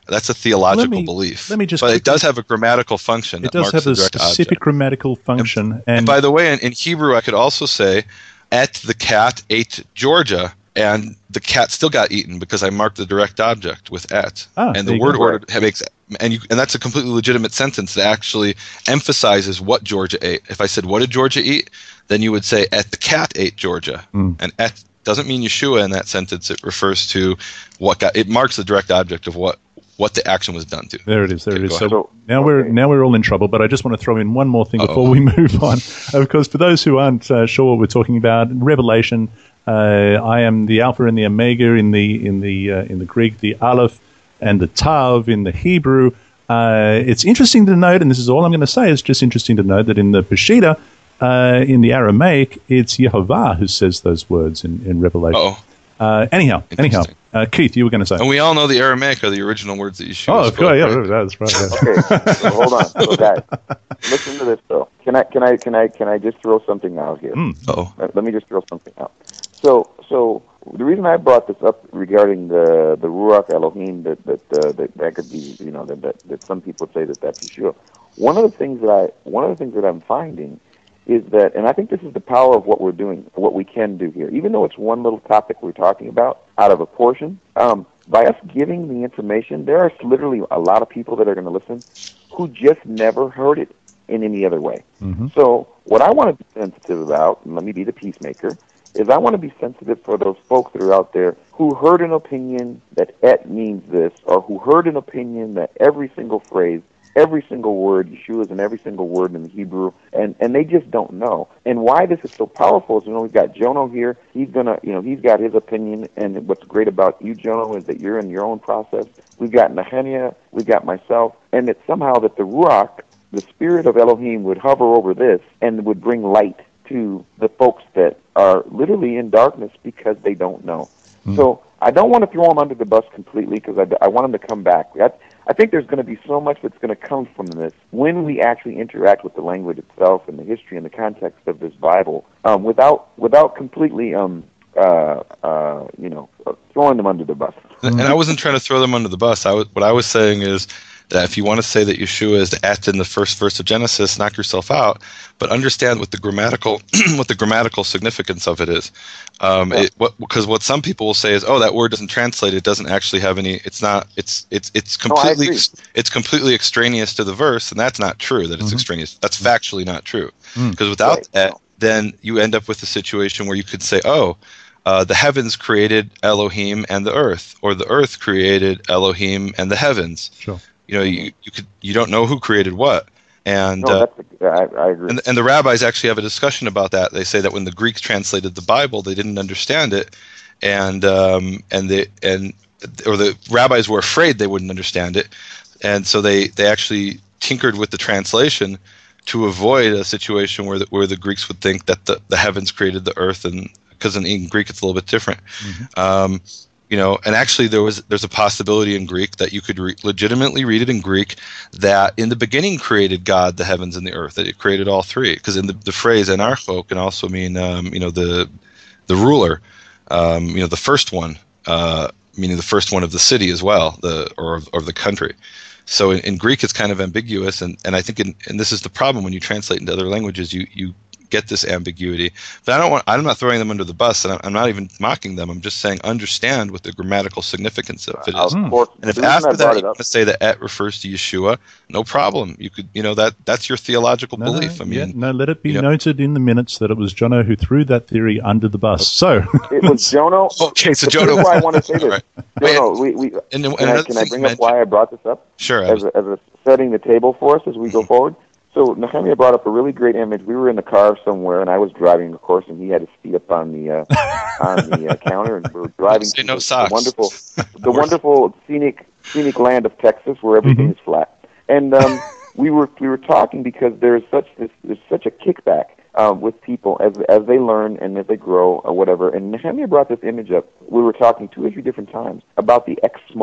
That's a theological me, belief. Let me just but quickly, it does have a grammatical function. It that does marks have a the direct specific object. grammatical function. And, and, and by the way, in, in Hebrew, I could also say, "At the cat ate Georgia," and the cat still got eaten because I marked the direct object with "at." Ah, and there the you word go. order makes, and you, and that's a completely legitimate sentence that actually emphasizes what Georgia ate. If I said, "What did Georgia eat?" then you would say, "At the cat ate Georgia," Mm. and "at" doesn't mean Yeshua in that sentence. It refers to what got. It marks the direct object of what what the action was done to. There it is. There Okay, it is. go So ahead. now Okay. we're now we're all in trouble. But I just want to throw in one more thing Uh-oh. before we move on. Of course, for those who aren't uh, sure what we're talking about, Revelation. Uh, I am the Alpha and the Omega in the in the uh, in the Greek, the Aleph and the Tav in the Hebrew. Uh, it's interesting to note, and this is all I'm going to say. It's just interesting to note that in the Peshitta, uh, in the Aramaic, it's Yehovah who says those words in, in Revelation. Oh, Uh, anyhow, anyhow, uh, Keith, you were going to say. and we all know the Aramaic are the original words that Yeshua Oh, of spoke. course, yeah, right? that's right. Yeah. Okay, so hold on. So guys, listen to this though. Can I can I can I can I just throw something out here? Mm. Oh, Let let me just throw something out. So so the reason I brought this up regarding the the Ruach Elohim that that uh, that, that could be, you know, that, that that some people say that that's Yeshua. One of the things that I one of the things that I'm finding is that, and I think this is the power of what we're doing, what we can do here. Even though it's one little topic we're talking about out of a portion, um, by us giving the information, there are literally a lot of people that are going to listen who just never heard it in any other way. Mm-hmm. So what I want to be sensitive about, and let me be the peacemaker, is I want to be sensitive for those folks that are out there who heard an opinion that et means this, or who heard an opinion that every single phrase, every single word, Yeshua is in every single word in the Hebrew, and, and they just don't know. And why this is so powerful is, you know, we've got Jono here. He's gonna, you know, he's got his opinion, and what's great about you, Jono, is that you're in your own process. We've got Nehemiah, we've got myself, and it's somehow that the Ruach, the spirit of Elohim, would hover over this and would bring light to the folks that are literally in darkness because they don't know. Mm. So I don't want to throw them under the bus completely because I, I want them to come back. I, I think there's going to be so much that's going to come from this when we actually interact with the language itself and the history and the context of this Bible, um, without without completely, um, uh, uh, you know, throwing them under the bus. And I wasn't trying to throw them under the bus. I was, what I was saying is that if you want to say that Yeshua is at in the first verse of Genesis, knock yourself out. But understand what the grammatical, what the grammatical significance of it is. Um, yeah. it, what, because what some people will say is, oh, that word doesn't translate. It doesn't actually have any. It's not. It's it's it's completely. No, it's completely extraneous to the verse, and that's not true. That it's mm-hmm. extraneous. That's factually not true. Because mm. without right. that, then you end up with a situation where you could say, oh. Uh, the heavens created Elohim and the earth, or the earth created Elohim and the heavens. Sure. You know, you, you could you don't know who created what, and no, uh, that's a, I, I agree. and and the rabbis actually have a discussion about that. They say that when the Greeks translated the Bible, they didn't understand it, and um, and they and or the rabbis were afraid they wouldn't understand it, and so they they actually tinkered with the translation to avoid a situation where the, where the Greeks would think that the, the heavens created the earth, and because in, in Greek it's a little bit different. Mm-hmm. Um, you know, and actually there was there's a possibility in Greek that you could re- legitimately read it in Greek that in the beginning created God the heavens and the earth, that it created all three. Because in the, the phrase anarcho can also mean um, you know the the ruler, um, you know the first one, uh, meaning the first one of the city as well, the or of, or the country. So in, in Greek it's kind of ambiguous, and, and I think in, and this is the problem when you translate into other languages, you you get this ambiguity. But I don't want I'm not throwing them under the bus, and I'm, I'm not even mocking them. I'm just saying understand what the grammatical significance of it is. Of course. And if after that you want to say that et refers to Yeshua, no problem. You could, you know, that that's your theological no, belief. I mean, yeah, no, let it be you know, noted in the minutes that it was Jono who threw that theory under the bus. So it was Jono. Okay, so This Jono. is why I want to say this. Right. Jono, we, we, and, and can, I, can I bring up why I brought this up? Sure. As a, as a setting the table for us as we go forward. So Nehemiah brought up a really great image. We were in the car somewhere, and I was driving, of course, and he had his feet up on the uh, on the uh, counter, and we were driving Say to no the, socks. the wonderful, the wonderful scenic scenic land of Texas, where everything Mm-hmm. is flat. And um, we were we were talking because there's such this there's such a kickback um, with people as as they learn and as they grow or whatever. And Nehemiah brought this image up. We were talking two or three different times about the ex-smoker.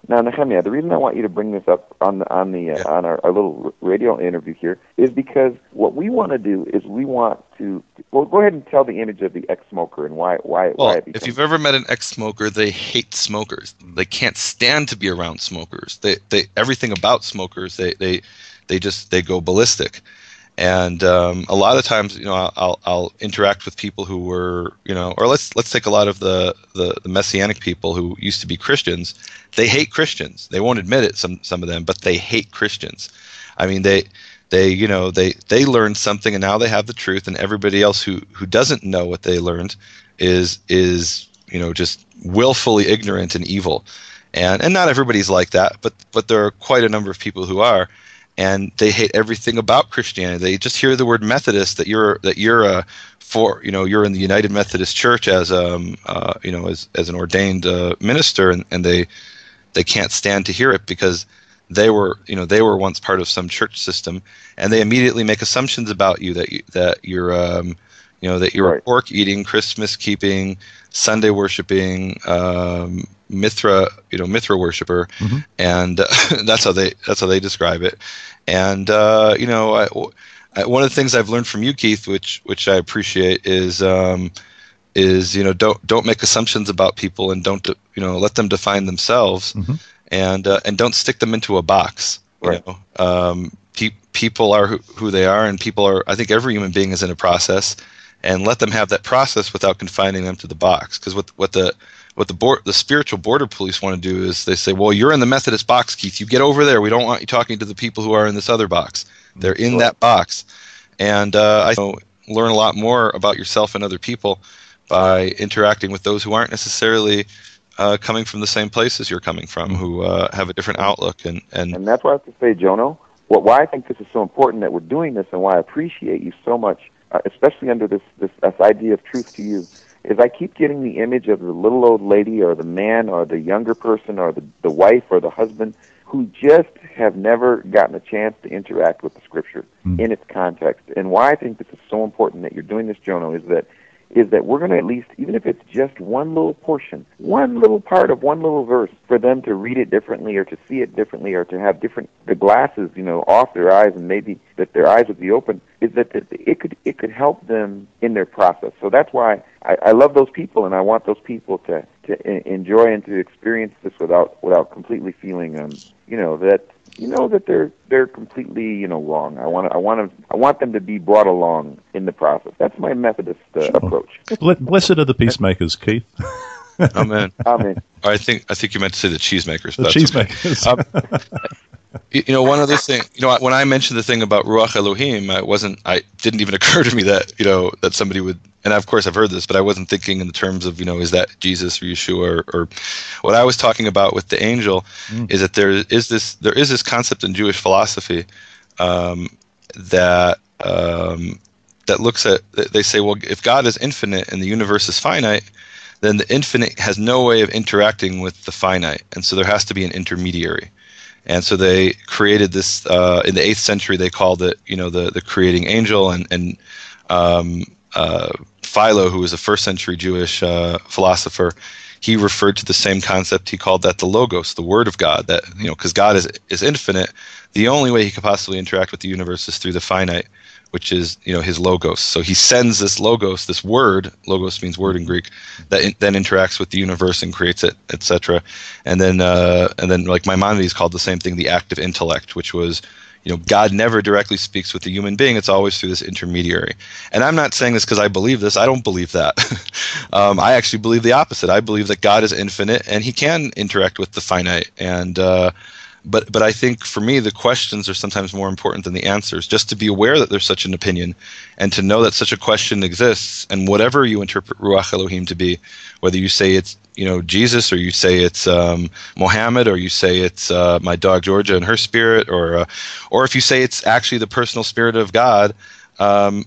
Now, Nehemiah, the reason I want you to bring this up on the, on the uh, yeah. on our, our little radio interview here is because what we want to do is we want to. Well, go ahead and tell the image of the ex-smoker and why why well, why it becomes. If you've ever met an ex-smoker, they hate smokers. They can't stand to be around smokers. They they everything about smokers. They they they just they go ballistic. And um, a lot of times, you know, I'll I'll interact with people who were, you know, or let's let's take a lot of the, the, the Messianic people who used to be Christians. They hate Christians. They won't admit it, some some of them, but they hate Christians. I mean, they they you know they they learned something, and now they have the truth, and everybody else who, who doesn't know what they learned is is you know just willfully ignorant and evil. And and not everybody's like that, but but there are quite a number of people who are. And they hate everything about Christianity. They just hear the word Methodist, that you're that you're a for you know you're in the United Methodist Church as um uh, you know as as an ordained uh, minister, and, and they they can't stand to hear it because they were you know they were once part of some church system, and they immediately make assumptions about you that you, that you're um you know that you're right. a pork eating, Christmas keeping, Sunday worshiping, um, Mithra, you know, Mithra worshiper, mm-hmm. and uh, that's how they that's how they describe it. And uh, you know, I, I, one of the things I've learned from you, Keith, which which I appreciate, is um, is you know don't don't make assumptions about people, and don't you know let them define themselves, mm-hmm. and uh, and don't stick them into a box. You right. know, um, pe- people are who, who they are, and people are. I think every human being is in a process, and let them have that process without confining them to the box. Because what what the What the board, the spiritual border police want to do is they say, well, you're in the Methodist box, Keith. You get over there. We don't want you talking to the people who are in this other box. They're in sure. that box. And uh, I you know, learn a lot more about yourself and other people by interacting with those who aren't necessarily uh, coming from the same places you're coming from, who uh, have a different outlook. And, and, and that's why I have to say, Jono, what, why I think this is so important that we're doing this, and why I appreciate you so much, uh, especially under this, this, this idea of truth to you, is I keep getting the image of the little old lady or the man or the younger person or the, the wife or the husband who just have never gotten a chance to interact with the Scripture mm. in its context. And why I think this is so important that you're doing this, Jono, is that is that we're going to at least, even if it's just one little portion, one little part of one little verse, for them to read it differently or to see it differently or to have different, the glasses, you know, off their eyes, and maybe that their eyes would be open, is that it could it could help them in their process. So that's why I, I love those people, and I want those people to, to enjoy and to experience this without without completely feeling, um, you know, that you know that they're they're completely you know wrong. I want to I want to I want them to be brought along in the process. That's my Methodist uh, sure. approach. Blessed are the peacemakers, Keith. Amen. Amen. I think I think you meant to say the cheesemakers. The cheesemakers. Okay. um, you know, one other thing. You know, when I mentioned the thing about Ruach Elohim, I wasn't. I didn't even occur to me that you know that somebody would. And of course, I've heard this, but I wasn't thinking in the terms of you know, is that Jesus or Yeshua or, or what I was talking about with the angel mm. is that there is this there is this concept in Jewish philosophy um, that um, that looks at. They say, well, if God is infinite and the universe is finite, then the infinite has no way of interacting with the finite, and so there has to be an intermediary. And so they created this uh, in the eighth century. They called it, you know, the the creating angel, and and um, uh, Philo, who was a first century Jewish uh, philosopher, he referred to the same concept. He called that the Logos, the Word of God. That you know, because God is is infinite, the only way he could possibly interact with the universe is through the finite, which is you know his Logos. So he sends this Logos, this word. Logos means word in Greek, that in, then interacts with the universe and creates it, et cetera. And then uh, and then like Maimonides called the same thing the active intellect, which was you know God never directly speaks with the human being. It's always through this intermediary. And I'm not saying this because I believe this. I don't believe that. um, I actually believe the opposite. I believe that God is infinite and he can interact with the finite. And uh, But but I think for me the questions are sometimes more important than the answers. Just to be aware that there's such an opinion, and to know that such a question exists. And whatever you interpret Ruach Elohim to be, whether you say it's you know Jesus, or you say it's um, Mohammed, or you say it's uh, my dog Georgia and her spirit, or uh, or if you say it's actually the personal spirit of God, um, I,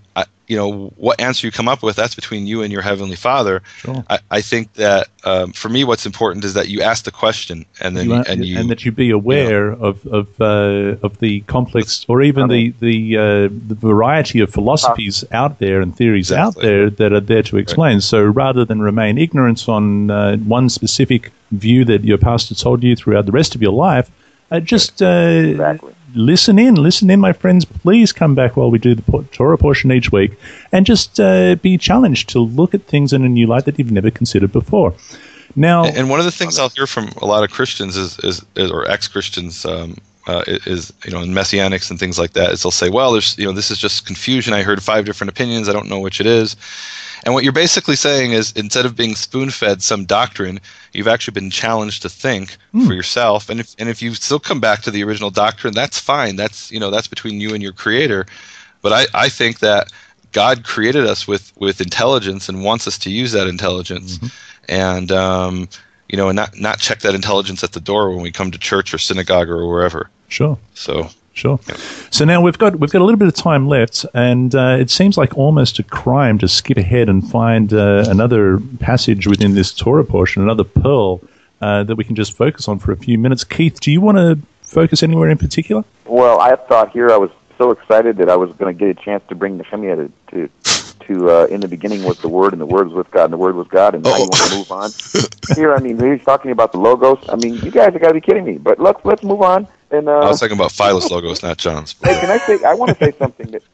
you know, what answer you come up with, that's between you and your Heavenly Father. Sure. I, I think that um, for me, what's important is that you ask the question, and then you are, and you and that you be aware you know, of of uh, of the complex, or even I mean, the the uh, the variety of philosophies out there and theories Exactly. out there that are there to explain. Right. So rather than remain ignorant on uh, one specific view that your pastor told you throughout the rest of your life, uh, just uh, Exactly. listen in, listen in, my friends. Please come back while we do the po- Torah portion each week, and just uh, be challenged to look at things in a new light that you've never considered before. Now, And one of the things I'll hear from a lot of Christians is, is, is or ex-Christians, um, uh, is, you know, in Messianics and things like that, is they'll say, well, there's, you know, this is just confusion. I heard five different opinions. I don't know which it is. And what you're basically saying is, instead of being spoon-fed some doctrine, you've actually been challenged to think Hmm. for yourself. And if and if you still come back to the original doctrine, that's fine. That's, you know, that's between you and your Creator. But I, I think that God created us with, with intelligence and wants us to use that intelligence, Mhm. and um, you know, and not not check that intelligence at the door when we come to church or synagogue or wherever. sure. So. Sure. So now we've got we've got a little bit of time left, and uh, it seems like almost a crime to skip ahead and find uh, another passage within this Torah portion, another pearl uh, that we can just focus on for a few minutes. Keith, do you want to focus anywhere in particular? Well, I thought here I was so excited that I was going to get a chance to bring Nehemiah to to, to uh, in the beginning was the Word, and the Word was with God, and the Word was God, and now you want to move on. Here, I mean, he's talking about the logos. I mean, you guys have got to be kidding me. But let's let's move on. And uh, I was talking about Philos logos, not John's. hey, can I say? I want to say something that.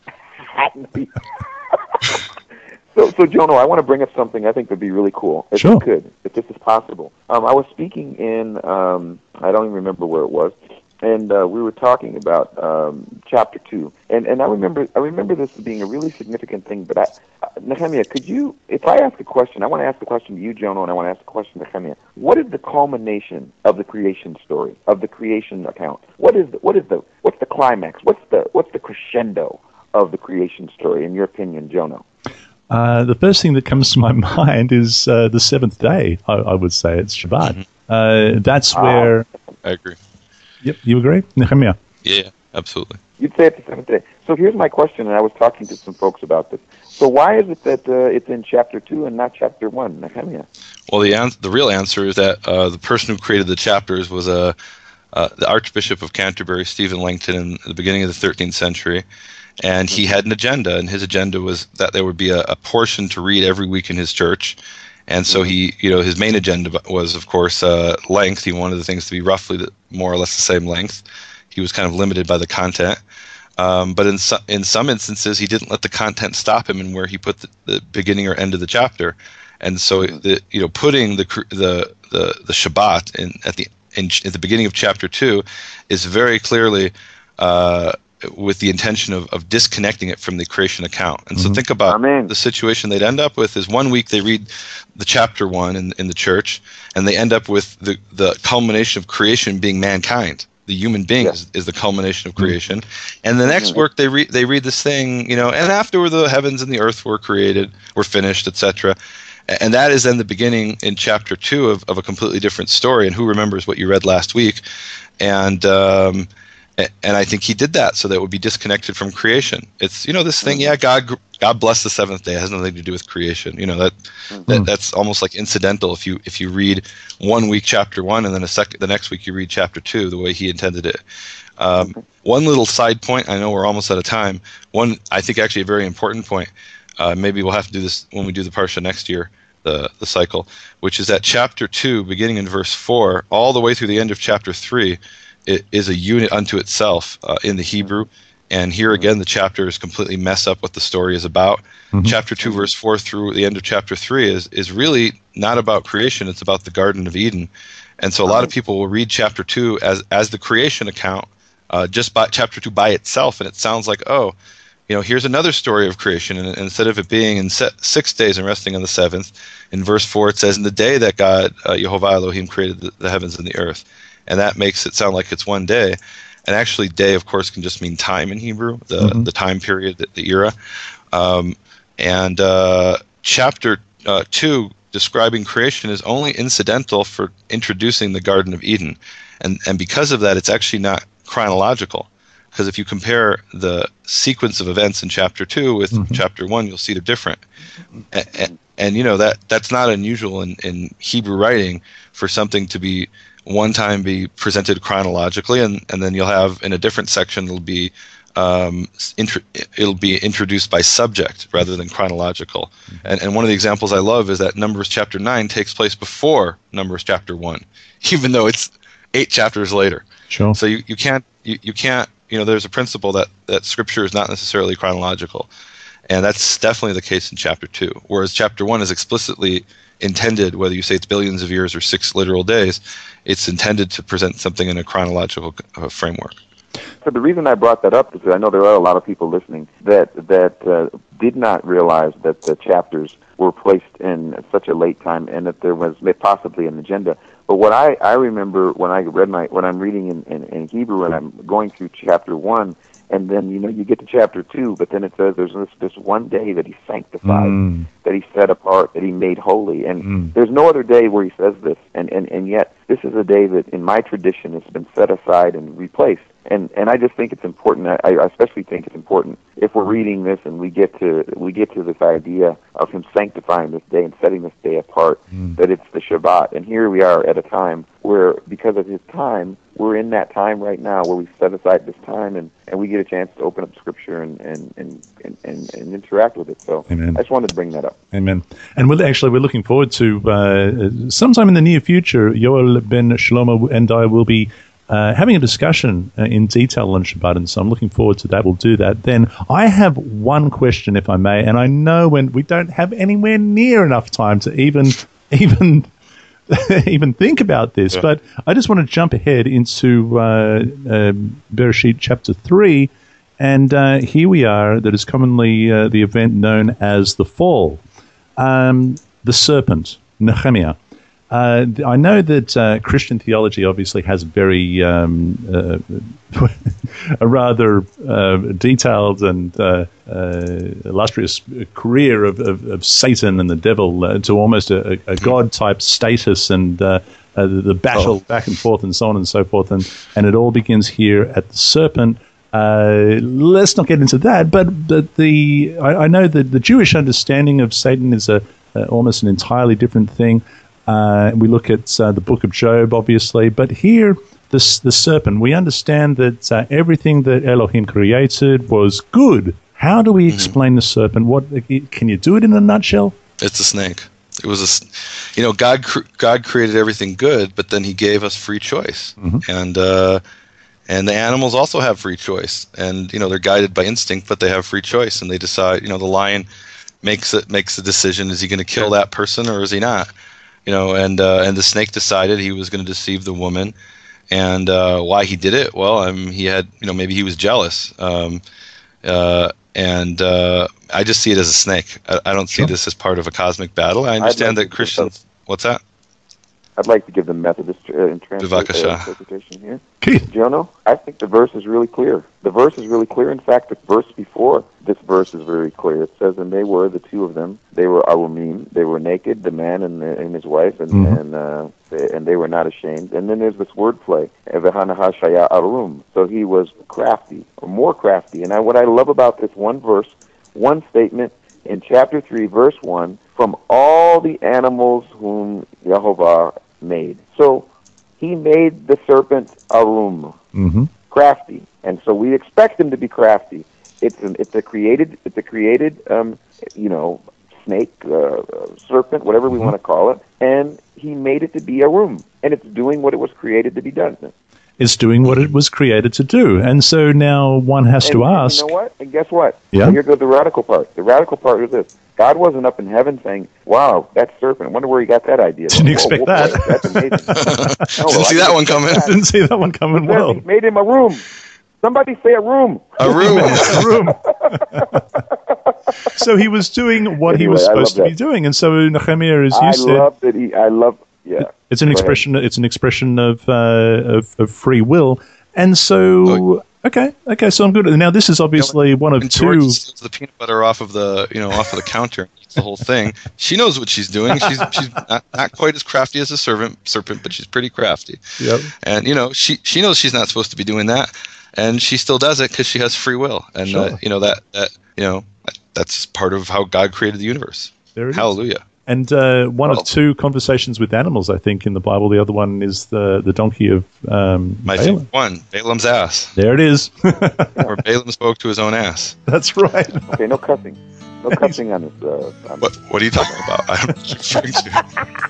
So, so Jono, I want to bring up something I think would be really cool, if Sure. you could, if this is possible. Um, I was speaking in, um, I don't even remember where it was, and uh, we were talking about um, chapter two, and and I remember I remember this being a really significant thing. But I, uh, Nehemiah, could you, if I ask a question, I want to ask the question to you, Jono, and I want to ask the question to Nehemiah. What is the culmination of the creation story, of the creation account? What is the, what is the what's the climax? What's the what's the crescendo of the creation story, in your opinion, Jono? Uh, the first thing that comes to my mind is uh, the seventh day. I, I would say it's Shabbat. Mhm. Uh, that's Ah. where. I agree. Yep, you agree, Nehemiah? Yeah, absolutely. You'd say it's the seventh day. So here's my question, and I was talking to some folks about this. So why is it that uh, it's in chapter two and not chapter one, Nehemiah? Well, the an- the real answer is that uh, the person who created the chapters was a uh, the Archbishop of Canterbury, Stephen Langton, in the beginning of the thirteenth century, and he had an agenda, and his agenda was that there would be a, a portion to read every week in his church. And so he, you know, his main agenda was, of course, uh, length. He wanted the things to be roughly the, more or less the same length. He was kind of limited by the content. Um, but in, so, in some instances, he didn't let the content stop him in where he put the, the beginning or end of the chapter. And so, the, you know, putting the the the, the Shabbat in at the in, at the beginning of chapter two is very clearly uh, with the intention of, of disconnecting it from the creation account. And Mm-hmm. so think about Amen. the situation they'd end up with is one week they read the chapter one in, in the church, and they end up with the, the culmination of creation being mankind. The human being Yeah. is, is the culmination of creation. And the next work they read they read this thing, you know, and after the heavens and the earth were created, were finished, et cetera. And that is then the beginning in chapter two of, of a completely different story. And who remembers what you read last week? And um, and I think he did that so that it would be disconnected from creation. It's, you know, this thing, yeah, God God bless the seventh day. It has nothing to do with creation. You know, that, that that's almost like incidental if you if you read one week chapter one and then a second the next week you read chapter two the way he intended it. Um, one little side point, I know we're almost out of time. One, I think actually a very important point. Uh, maybe we'll have to do this when we do the Parsha next year, the the cycle, which is that chapter two, beginning in verse four, all the way through the end of chapter three, it is a unit unto itself uh, in the Hebrew. And here again, the chapters completely mess up what the story is about. Mhm. Chapter two, verse four through the end of chapter three is is really not about creation. It's about the Garden of Eden. And so a lot of people will read chapter two as as the creation account, uh, just by chapter two by itself, and it sounds like, oh, you know, here's another story of creation. And, and instead of it being in se- six days and resting on the seventh, in verse four it says, in the day that God, uh, Yehovah Elohim, created the, the heavens and the earth. And that makes it sound like it's one day. And actually, day, of course, can just mean time in Hebrew, the, Mhm. the time period, the, the era. Um, and uh, chapter uh, two, describing creation, is only incidental for introducing the Garden of Eden. And, and because of that, it's actually not chronological. because if you compare the sequence of events in chapter two with mm-hmm. chapter one, you'll see they're different. And, and, and you know that that's not unusual in, in Hebrew writing for something to be one time be presented chronologically, and, and then you'll have in a different section it'll be um, intro, it'll be introduced by subject rather than chronological. Mm-hmm. And and one of the examples I love is that Numbers chapter nine takes place before Numbers chapter one, even though it's eight chapters later. Sure. So you, you can't you, you can't you know there's a principle that, that Scripture is not necessarily chronological, and that's definitely the case in chapter two. Whereas chapter one is explicitly intended, whether you say it's billions of years or six literal days, it's intended to present something in a chronological uh, framework. So the reason I brought that up is that I know there are a lot of people listening that that uh, did not realize that the chapters were placed in such a late time and that there was possibly an agenda. But what I, I remember when I read my when I'm reading in, in, in Hebrew and I'm going through chapter one, and then you know you get to chapter two, but then it says there's this, this one day that he sanctified, mm. that he set apart, that he made holy, and mm. there's no other day where he says this, and, and, and yet this is a day that in my tradition has been set aside and replaced. And and I just think it's important. I, I especially think it's important if we're reading this and we get to we get to this idea of him sanctifying this day and setting this day apart, mm. that it's the Shabbat. And here we are at a time where, because of his time, we're in that time right now where we set aside this time and, and we get a chance to open up Scripture and and, and, and, and, and interact with it. So Amen. I just wanted to bring that up. Amen. And we'll actually we're looking forward to uh, sometime in the near future. Yoel ben Shlomo and I will be Uh, having a discussion uh, in detail on Shabbat, and so I'm looking forward to that. We'll do that. Then I have one question, if I may, and I know when we don't have anywhere near enough time to even even even think about this, yeah. but I just want to jump ahead into uh, uh, Bereshit chapter three, and uh, here we are. That is commonly uh, the event known as the fall, um, the serpent, Nehemiah. Uh, I know that uh, Christian theology obviously has very um, uh, a rather uh, detailed and uh, uh, illustrious career of, of, of Satan and the devil uh, to almost a, a God-type status and uh, uh, the battle oh. back and forth and so on and so forth. And, and it all begins here at the serpent. Uh, let's not get into that, but, but the I, I know that the Jewish understanding of Satan is a uh, almost an entirely different thing. Uh, we look at uh, the book of Job, obviously, but here, this, the serpent, we understand that uh, everything that Elohim created was good. How do we mm-hmm. explain the serpent? What can you do it in a nutshell? It's a snake. It was a, you know, God God created everything good, but then He gave us free choice, mm-hmm. and uh, and the animals also have free choice, and you know they're guided by instinct, but they have free choice, and they decide. You know, the lion makes it makes a decision: is he going to kill that person or is he not? You know, and uh, and the snake decided he was going to deceive the woman, and uh, why he did it? Well, I mean, he had, you know, maybe he was jealous, um, uh, and uh, I just see it as a snake. I, I don't see sure. this as part of a cosmic battle. I understand like that Christians. What's that? I'd like to give the Methodist uh, interpretation here. Keith. Jono, I think the verse is really clear. The verse is really clear. In fact, the verse before this verse is very clear. It says, and they were, the two of them, they were arumim, they were naked, the man and, the, and his wife, and mm-hmm. and, uh, they, and they were not ashamed. And then there's this wordplay, Evehanaha shaya arum. So he was crafty, or more crafty. And I, what I love about this one verse, one statement in chapter three, verse one, from all the animals whom Yehovah made. So he made the serpent arum, mm-hmm. crafty, and so we expect him to be crafty. It's an, it's a created it's a created um, you know snake, uh, serpent, whatever we mm-hmm. want to call it, and he made it to be arum, and it's doing what it was created to be done. It's doing what it was created to do, and so now one has and, to and ask. You know what? And guess what? Yeah. So here goes the radical part. The radical part is this. God wasn't up in heaven saying, wow, that serpent, I wonder where he got that idea. Didn't expect whoa, whoa, that. That's amazing. No, didn't well, see that one coming. That. Didn't see that one coming well. He made him a room. Somebody say a room. A room. A room. So he was doing what anyway, he was supposed to that. be doing, and so Nehemiah, as you I said, love that he. I love. Yeah. It's an Go expression. ahead. It's an expression of, uh, of of free will, and so. Okay, okay, so I'm good. Now, this is obviously one of and two. George steals the peanut butter off of the, you know, off of the counter. Eats the whole thing. She knows what she's doing. She's she's not, not quite as crafty as a servant, serpent, but she's pretty crafty. Yep. And you know, she she knows she's not supposed to be doing that. and she still does it because she has free will, and Sure. uh, you know that that you know that's part of how God created the universe. There it is. Hallelujah. And uh, one Oh. of two conversations with animals, I think, in the Bible. The other one is the, the donkey of um, My Balaam. favorite one, Balaam's ass, There it is. where Balaam spoke to his own ass. That's right. Okay, no cussing. No cussing on this. Uh, on What what are you talking about? I don't know what you're referring to.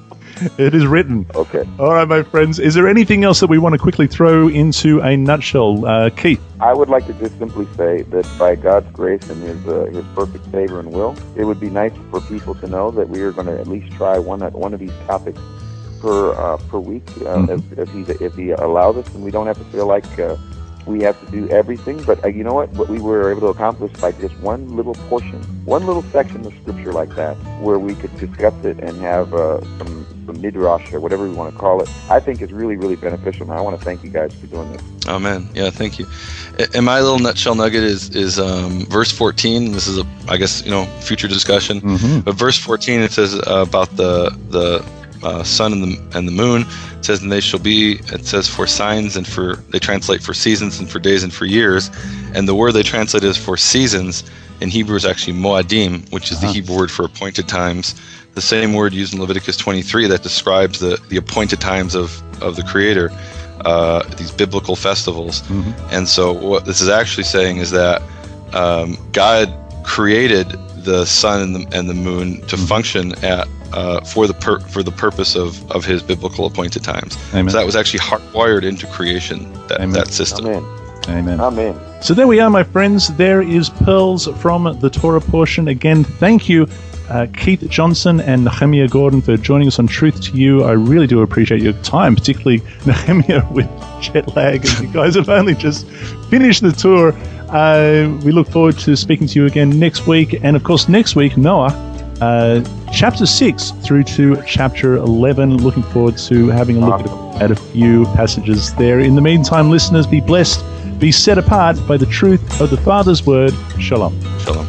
It is written. Okay. All right, my friends. Is there anything else that we want to quickly throw into a nutshell? Uh, Keith? I would like to just simply say that by God's grace and His uh, His perfect favor and will, it would be nice for people to know that we are going to at least try one one of these topics per uh, per week, uh, Mhm. if, if He if He allows us, and we don't have to feel like uh, we have to do everything. But uh, you know what? What we were able to accomplish by just one little portion, one little section of Scripture like that, where we could discuss it and have uh, some. Some midrash or whatever we want to call it, I think is really, really beneficial. And I want to thank you guys for doing this. Oh man, yeah, thank you. And my little nutshell nugget is is um, verse fourteen. This is a, I guess, you know, future discussion. Mm-hmm. But verse fourteen, it says uh, about the the uh, sun and the and the moon. It says, and they shall be. It says for signs and for, they translate for seasons and for days and for years. And the word they translate is for seasons in Hebrew is actually moadim, which is Uh-huh. the Hebrew word for appointed times. The same word used in Leviticus twenty-three that describes the, the appointed times of, of the Creator, uh, these biblical festivals. Mhm. And so what this is actually saying is that um, God created the sun and the, and the moon to Mhm. function at uh, for the pur- for the purpose of, of His biblical appointed times. Amen. So that was actually hardwired into creation, that, Amen. that system. Amen. Amen. Amen. So there we are, my friends. There is pearls from the Torah portion. Again, thank you, uh, Keith Johnson and Nehemiah Gordon, for joining us on Truth to You. I really do appreciate your time, particularly Nehemiah with jet lag, and you guys have only just finished the tour. Uh, we look forward to speaking to you again next week. And of course, next week, Noah, uh, chapter six through to chapter eleven. Looking forward to having a look at, at a few passages there. In the meantime, listeners, be blessed. Be set apart by the truth of the Father's word. Shalom. Shalom.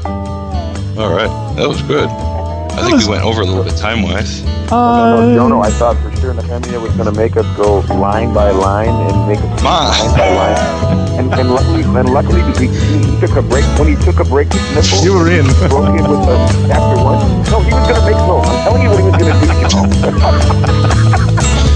All right, that was good. I think was- we went over a little bit time-wise. No, no, Uh, no, no, I thought for sure Nehemiah was going to make us go line by line and make us Ma. line by line. And, and luckily, and luckily, he, he took a break. When he took a break to sniffle, You were in. he broke in with us after one. No, he was going to make no. I'm telling you what he was going to do. You know.